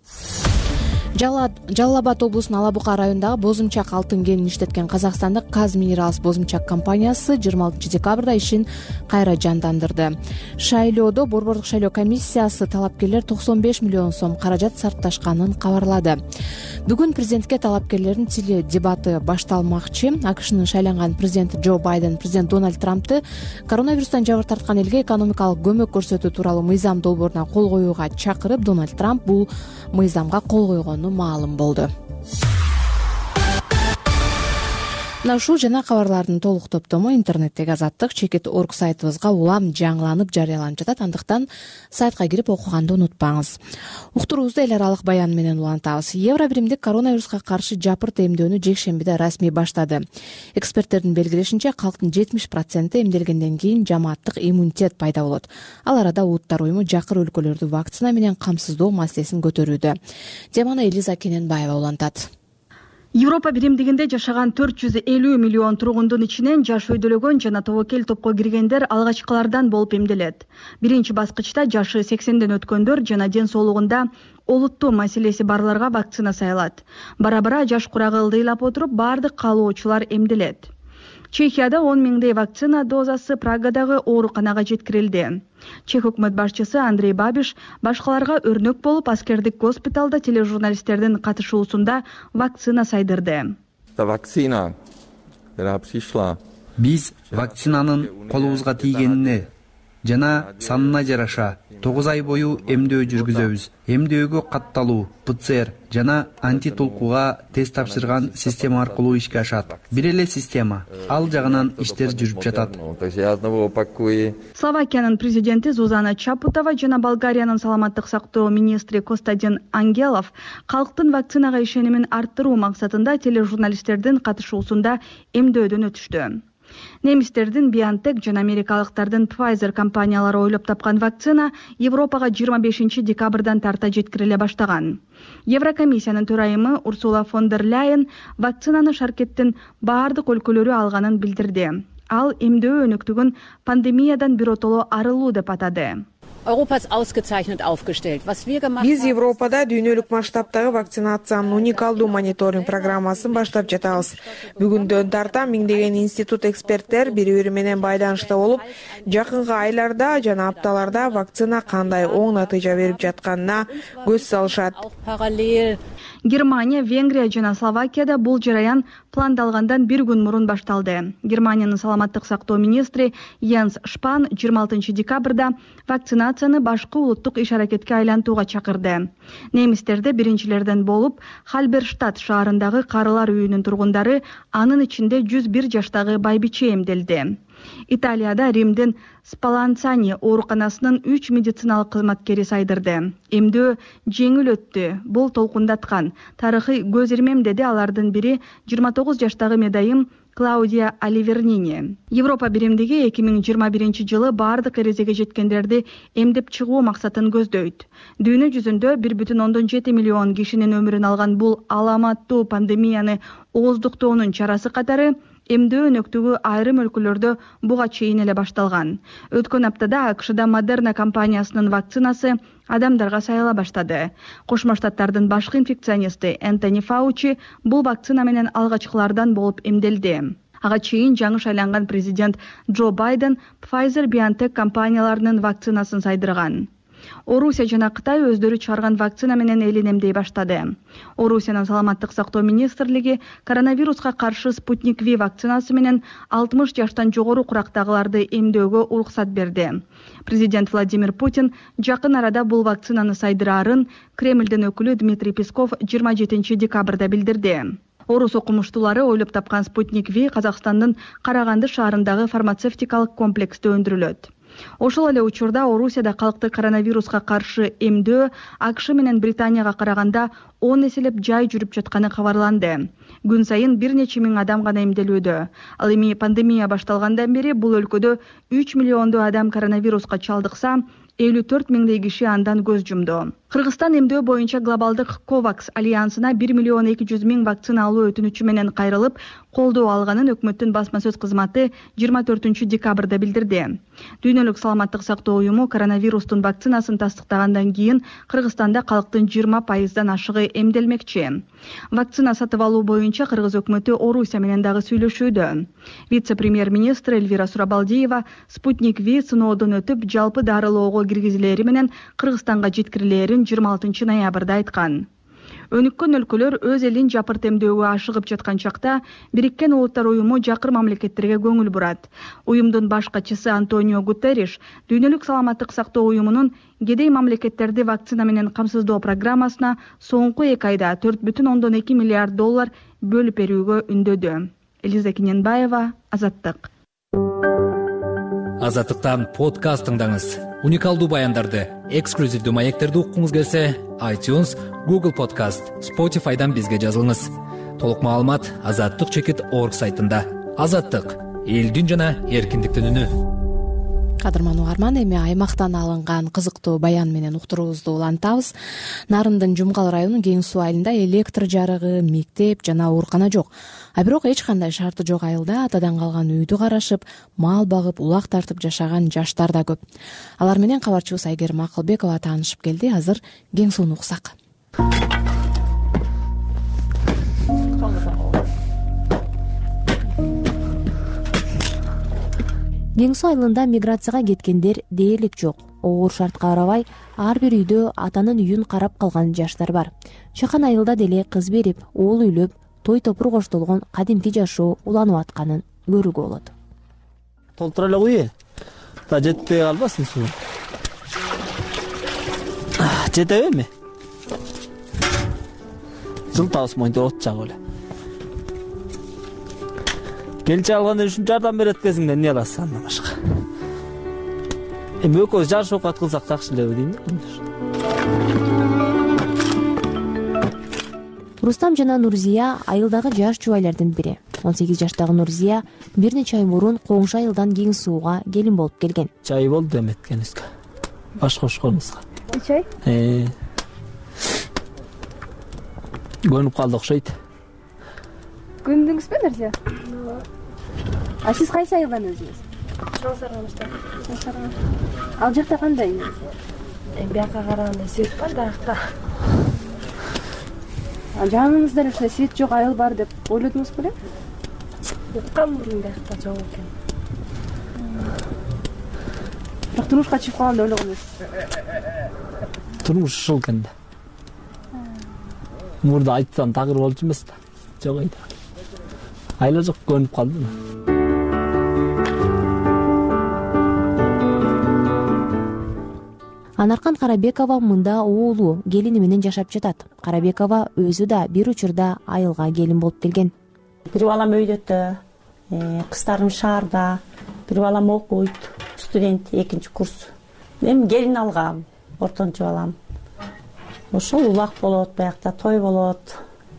Жалал Абад облусунун Ала Бука районундагы Бозумчак алтын кенин иштеткен казакстандык Каз Минералс Бозумчак компаниясы жыйырма алтынчы декабрда ишин кайра жандандырды. Шайлоодо Борбордук шайлоо комиссиясы талапкерлер токсон беш миллион сом каражат сарпташканын кабарлады. Бүгүн президентке талапкерлердин тили дебаты башталмакчы. АКШнын шайланган президенти Джо Байден президент Дональд Трампты коронавирустан жабыр тарткан элге экономикалык көмөк көрсөтүү тууралуу мыйзам долбооруна кол коюуга чакырып, Дональд Трамп бул мыйзамга кол койгону маалым болду. Мына ушул жана кабарлардын толук топтому интернеттеги Азаттык чекит точка орг сайтыбызга улам жаңыланып жарыяланып жатат. Андыктан сайтка кирип окуганды унутпаңыз. Уктуруубузду эл аралык баян менен улантабыз. Евро биримдик коронавируска каршы жапырт эмдөөнү жекшембиде расмий баштады. Эксперттердин белгилешинче, калктын жетимиш проценти эмделгенден кийин жамааттык иммунитет пайда болот. Ал арада Улуттар уюму жакыр өлкөлөрдү вакцина менен камсыздоо маселесин көтөрүүдө. Теманы Элиза Кененбаева улантат. Европа биримдигинде жашаган төрт жүз элүү миллион тургундун ичинен жаш өйдөлөгөн жана тобокел топко киргендер алгачкылардан болуп эмделет. Биринчи баскычта жашы сексенден өткөндөр жана ден соолугунда олуттуу маселеси барларга вакцина сайылат. Бара-бара жаш курагы ылдыйлап отуруп, бардык каалоочулар эмделет. Чехияда он миңдей вакцина дозасы Прагадагы ооруканага жеткирилди. Чех өкмөт башчысы Андрей Бабиш башкаларга өрнөк болуп, аскердик госпиталда тележурналисттердин катышуусунда вакцина сайдырды. Биз вакцинанын колубузга тийгенине жана санына жараша тогуз ай бою эмдөө жүргүзөбүз. Эмдөөгө катталуу, ПЦР жана антитолкууга тест тапшырган система аркылуу ишке ашат. Бир эле система. Ал жагынан иштер жүрүп жатат. Словакиянын президенти Зузана Чапутова жана Болгариянын саламаттык сактоо министри Костадин Ангелов калктын вакцинага ишенимин арттыруу максатында тележурналисттердин катышуусунда эмдөөдөн өтүштү. Немистердин BioNTech жана америкалыктардын Pfizer компаниялары ойлоп тапкан вакцина Европага жыйырма бешинчи декабрдан тарта жеткириле баштаган. Еврокомиссиянын төрайымы Урсула фон дер Ляйен вакцинаны шаркеттин баардык өлкөлөрү алганын билдирди. Ал эмдөө өнүктүгүн пандемиядан биротоло арылуу деп атады. Биз Европада дүйнөлүк масштабтагы вакцинациянын уникалдуу мониторинг программасын баштап жатабыз. Бүгүндөн тарта миңдеген институт эксперттер бири-бири менен байланышта болуп, жакынкы айларда жана апталарда вакцина кандай оң натыйжа берип жатканына көз салышат. Германия, Венгрия жана Словакияда бул жараян пландалгандан бир күн мурун башталды. Германиянын саламаттык сактоо министри Йенс Шпан жыйырма алтынчы декабрда вакцинацияны башкы улуттук иш-аракетке айлантууга чакырды. Немистерде биринчилерден болуп, Хальберштадт шаарындагы карылар үйүнүн тургундары, анын ичинде жүз бир жаштагы байбиче эмделди. Италияда Римдин Спаланцани ооруканасынын үч медициналык кызматкери сайдырды. Эмдөө жеңил өттү. Бул толкундаткан. Тарыхый көз ирмем, деди алардын бири жыйырма тогуз жаштагы медайым Клаудия Оливернини. Европа биримдиги эки миң жыйырма биринчи жылы бардык эрежеге жеткендерди эмдеп чыгуу максатын көздөйт. Дүйнө жүзүндө бир бүтүн ондон жети миллион кишинин өмүрүн алган бул аламаттуу пандемияны ооздуктоонун чарасы катары эмдөө өнөктүгү айрым өлкөлөрдө буга чейин эле башталган. Өткөн аптада АКШда Модерна компаниясынын вакцинасы адамдарга сайыла баштады. Кошмо Штаттардын башкы инфекционисти Энтони Фаучи бул вакцина менен алгачкылардан болуп эмделди. Ага чейин жаңы шайланган президент Джо Байден Pfizer BioNTech компанияларынын вакцинасын сайдырган. Орусия жана Кытай өздөрү чыгарган вакцина менен элин эмдей баштады. Орусиянын саламаттык сактоо министрлиги коронавируска каршы Спутник V вакцинасы менен алтымыш жаштан жогору курактагыларды эмдөөгө уруксат берди. Президент Владимир Путин жакын арада бул вакцинаны сайдыраарын Кремлдин өкүлү Дмитрий Песков жыйырма жетинчи декабрда билдирди. Орус окумуштуулары ойлоп тапкан Спутник V Казакстандын Караганды шаарындагы фармацевтикалык комплексте өндүрүлөт. Ошол эле учурда Орусияда калкты коронавируска каршы эмдөө АКШ менен Британияга караганда он эселеп жай жүрүп жатканы кабарланды. Күн сайын бир нече миң адам гана эмделүүдө. Ал эми пандемия башталгандан бери бул өлкөдө үч миллиондой адам коронавируска чалдыкса, элүү төрт миңдей киши андан көз жумду. Кыргызстан эмдөө боюнча глобалдык Ковакс альянсына бир миллион эки жүз миң вакцина алуу өтүнүчү менен кайрылып, колдоо алганын өкмөттүн басма сөз кызматы жыйырма төртүнчү декабрда билдирди. Дүйнөлүк саламаттык сактоо уюму коронавирустун вакцинасын тастыктагандан кийин Кыргызстанда калктын жыйырма пайыздан ашыгы эмделмекчи. Вакцина сатып алуу боюнча Кыргыз өкмөтү Орусия менен дагы сүйлөшүүдө. Вице-премьер-министр Эльвира Сурабалдиева Спутник V сыноодон өтүп, жалпы дарылоого киргизилери менен Кыргызстанга жеткирилерин жыйырма алтынчы ноябрда айткан. Өнүккөн өлкөлөр өз элин жапырт эмдөөгө ашыгып жаткан чакта Бириккен Улуттар уюму жакыр мамлекеттерге көңүл бурат. Уюмдун баш катчысы Антонио Гутерриш дүйнөлүк саламаттык сактоо уюмунун кедей мамлекеттерди вакцина менен камсыздоо программасына соңку эки айда төрт бүтүн ондон эки миллиард доллар бөлүп берүүгө үндөдү. Элиза Кененбаева, Азаттык. Азаттыктан подкаст тыңдаңыз. Уникалдуу баяндарды, эксклюзивдүү маектерди уккуңуз келсе, iTunes, Google Podcast, Spotify'дан бизге жазылыңыз. Толук маалымат азаттык чекит орг сайтында. Азаттык — элдин жана эркиндиктин үнү. Кадырман угарман, эми аймактан алынган кызыктуу баян менен уктуруубузду улантабыз. Нарындын Жумгал районунун Кең Суу айылында электр жарыгы, мектеп жана оорукана жок. А бирок эч кандай шарты жок айылда атадан калган үйдү карашып, мал багып, улак тартып жашаган жаштар да көп. Алар менен кабарчыбыз Айгерим Акылбекова таанышып келди. Азыр Кең Сууну уксак. кең суу айылында миграцияга кеткендер дээрлик жок. Оор шартка карабай ар бир үйдө атанын үйүн карап калган жаштар бар. Чакан айылда деле кыз берип, уул үйлөп, той топур коштолгон кадимки жашоо уланып атканын көрүүгө болот. Толтура эле куй. Та жетпей калбасын суу. Жетеби эми? Жылтабыз моинде от жагып эле. Келчи алганда үчүн жардам берет экенсиң да эмне аласың андан башка? Эми экөөбүз жашоо окат кылсак жакшы элеби дейм. Рустам жана Нурзия айылдагы жаш жубайлардын бири. он сегиз жаштагы Нурзия бир нече ай мурун коңшу айылдан кең сууга келин болуп келген. Чай болду эметкенибизге. Баш кошконубузга. Чай? Э. Көнүп калды окшойт. Көндүңүзбү Нурзия? А сиз кайсы айылдан өзүңүз? Чоң Саргамыштан. Ал жакта кандай? Эми бияка караганда свет бар да акта. Жаныңызда эле свет жок айыл бар деп ойлодуңуз беле? Уккан мурун бияка жок экен. Бирок турмушка чыгып калганда ойлогонбуз. Турмуш ушул экен да. Мурда айтсам тагыр болчу эмес да. Жок эйди. Айла жок, көнүп калдым. Анаркан Карабекова мында уулу келини менен жашап жатат. Карабекова өзү да бир учурда айылга келин болуп келген. Бир балам өйдөтө, кыздарым шаарда, бир балам окуйт, студент, экинчи курс. Эми келин алгам, ортончу балам. Ошол улак болот, баягыда той болот.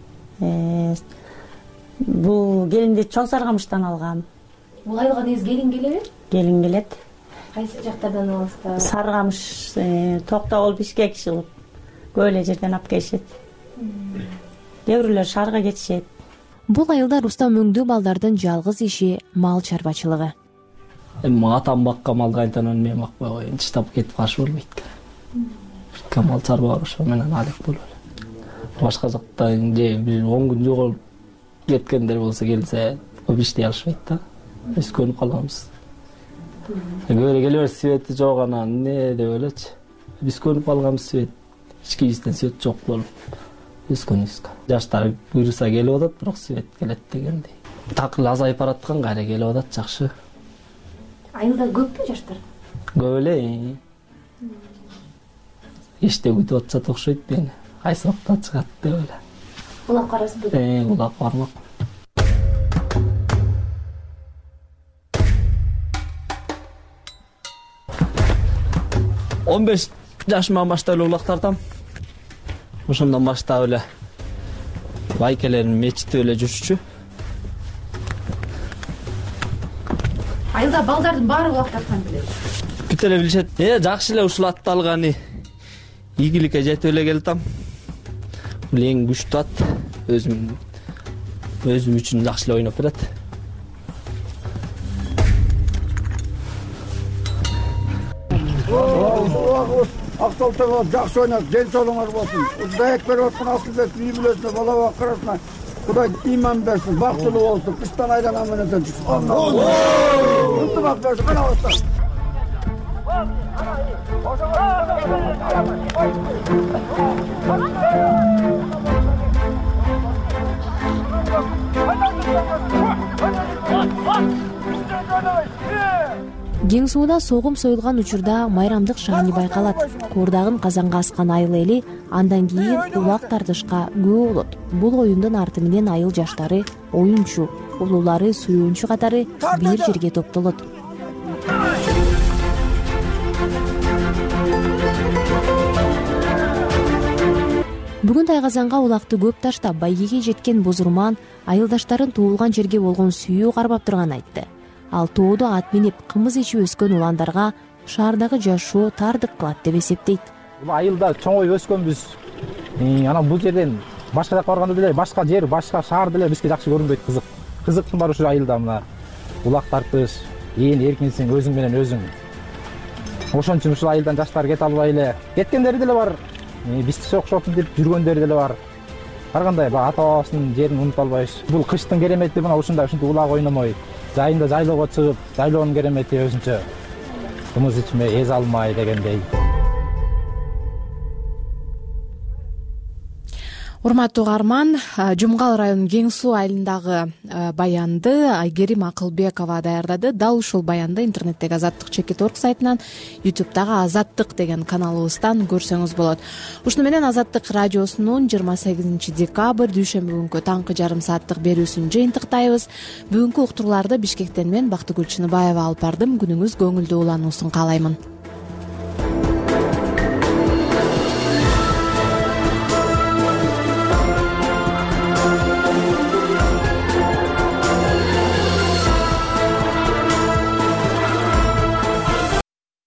Бул келинди Чоң Саргамыштан алгам. Бул айылга негизи келин келеби? Келин келет. Кайсы жактардан аласыздар? Саргамыш, Токтогул, Бишкек чыгып, көп эле жерден алып келишет. Кээ бирлер шаарга кетишет. Бул айылда Рустам өңдүү балдардын жалгыз иши мал чарбачылыгы. Эми атам баккан малды кайданан мен бакпай коеюн, таштап кетип калыш болбойт. Мал чарбар ошо менен алек болуп эле. Башка жактан же бир он күн жоголуп кеткендер болсо келсе, көп иштей алышпайт да. Биз көнүп калганбыз. Көбүрөөк келер свети жок анан эмне деп элечи. Биз көнүп калганбыз, свет. Эч кимден свет жок болуп. Биз көнүбүз. Жаштар буйруса келип атат, бирок свет келет дегендей. Такыр азайып бараткан, кайра келип атат, жакшы. Айылда көппү жаштар? Көп эле. Иште күтүп атышат окшойт мени. Кайсы убакта чыгат деп эле. Улак карасызбы? Э, улак бармак. он беш жашыман баштап эле улак тартам. Ошондон баштап эле байкелерим мечитте эле жүрчү. Айылда балдардын баары улак тарткан белет. Бүт эле билишет. Э, жакшы эле ушул атталганы ийгиликке жетип эле келатам. Бул эң күчтүү ат. Өзүм өзүм үчүн жакшы эле ойноп берет. Ақталтаға жақсы ойнап, ден соолуңар болсын. Даят беріп отқан Асылбек үй білесіне, бала бақырасына Құдай иман берсін, бақсылы болсын, қыстан айдан аман етен түшін. Ұнтымақ берсін, қана болсын. Кең сууда согум союлган учурда майрамдык шаани байкалат. Куурдагын казанга аскан айыл эли андан кийин улак тартышка күбө болот. Бул оюндун арты менен айыл жаштары, оюнчу, улуулары, сүйүүнчү катары бир жерге топтолот. Бүгүн Тайгазанга улакты көп таштап байгеге жеткен бозурман айылдаштарын туулган жерге болгон сүйүү кармап турганын айтты. Ал тоодо ат минип кымыз ичип өскөн уландарга шаардагы жашоо тардык кылат деп эсептейт. Бул айылда чоңоюп өскөнбүз. Анан бул жерден башка жакка барганда деле башка жер, башка шаар деле бизге жакшы көрүнбөйт, кызык. Кызыктын баары ушу айылда мына улак тартыш, ээн эркинсиң өзүң менен өзүң. Ошон үчүн ушул айылдан жаштар кете албай эле кеткендери деле бар. Биздикче окшоп деп жүргөндөр деле бар. Ар кандай ата бабасынын жерин унута албайбыз. Бул кыштын керемети мына ушундай ушинтип улак ойномой, жайында жайлоого чыгып жайлоонун керемети өзүнчө кымыз ичмей эз алмай дегендей. Урматтуу угарман, Жумгал районунун Кең Суу айылындагы баянды Айгерим Акылбекова даярдады. Дал ушул баянды интернеттеги азаттык чекит орг сайтынан, ютубтагы азаттык деген каналыбыздан көрсөңүз болот. Ушуну менен Азаттык радиосунун жыйырма сегизинчи декабрь дүйшөмбү күнкү таңкы жарым сааттык берүүсүн жыйынтыктайбыз. Бүгүнкү уктурууларды Бишкектен мен Бактыгүл Чыныбаева алып бардым. Күнүңүз көңүлдүү улануусун каалаймын.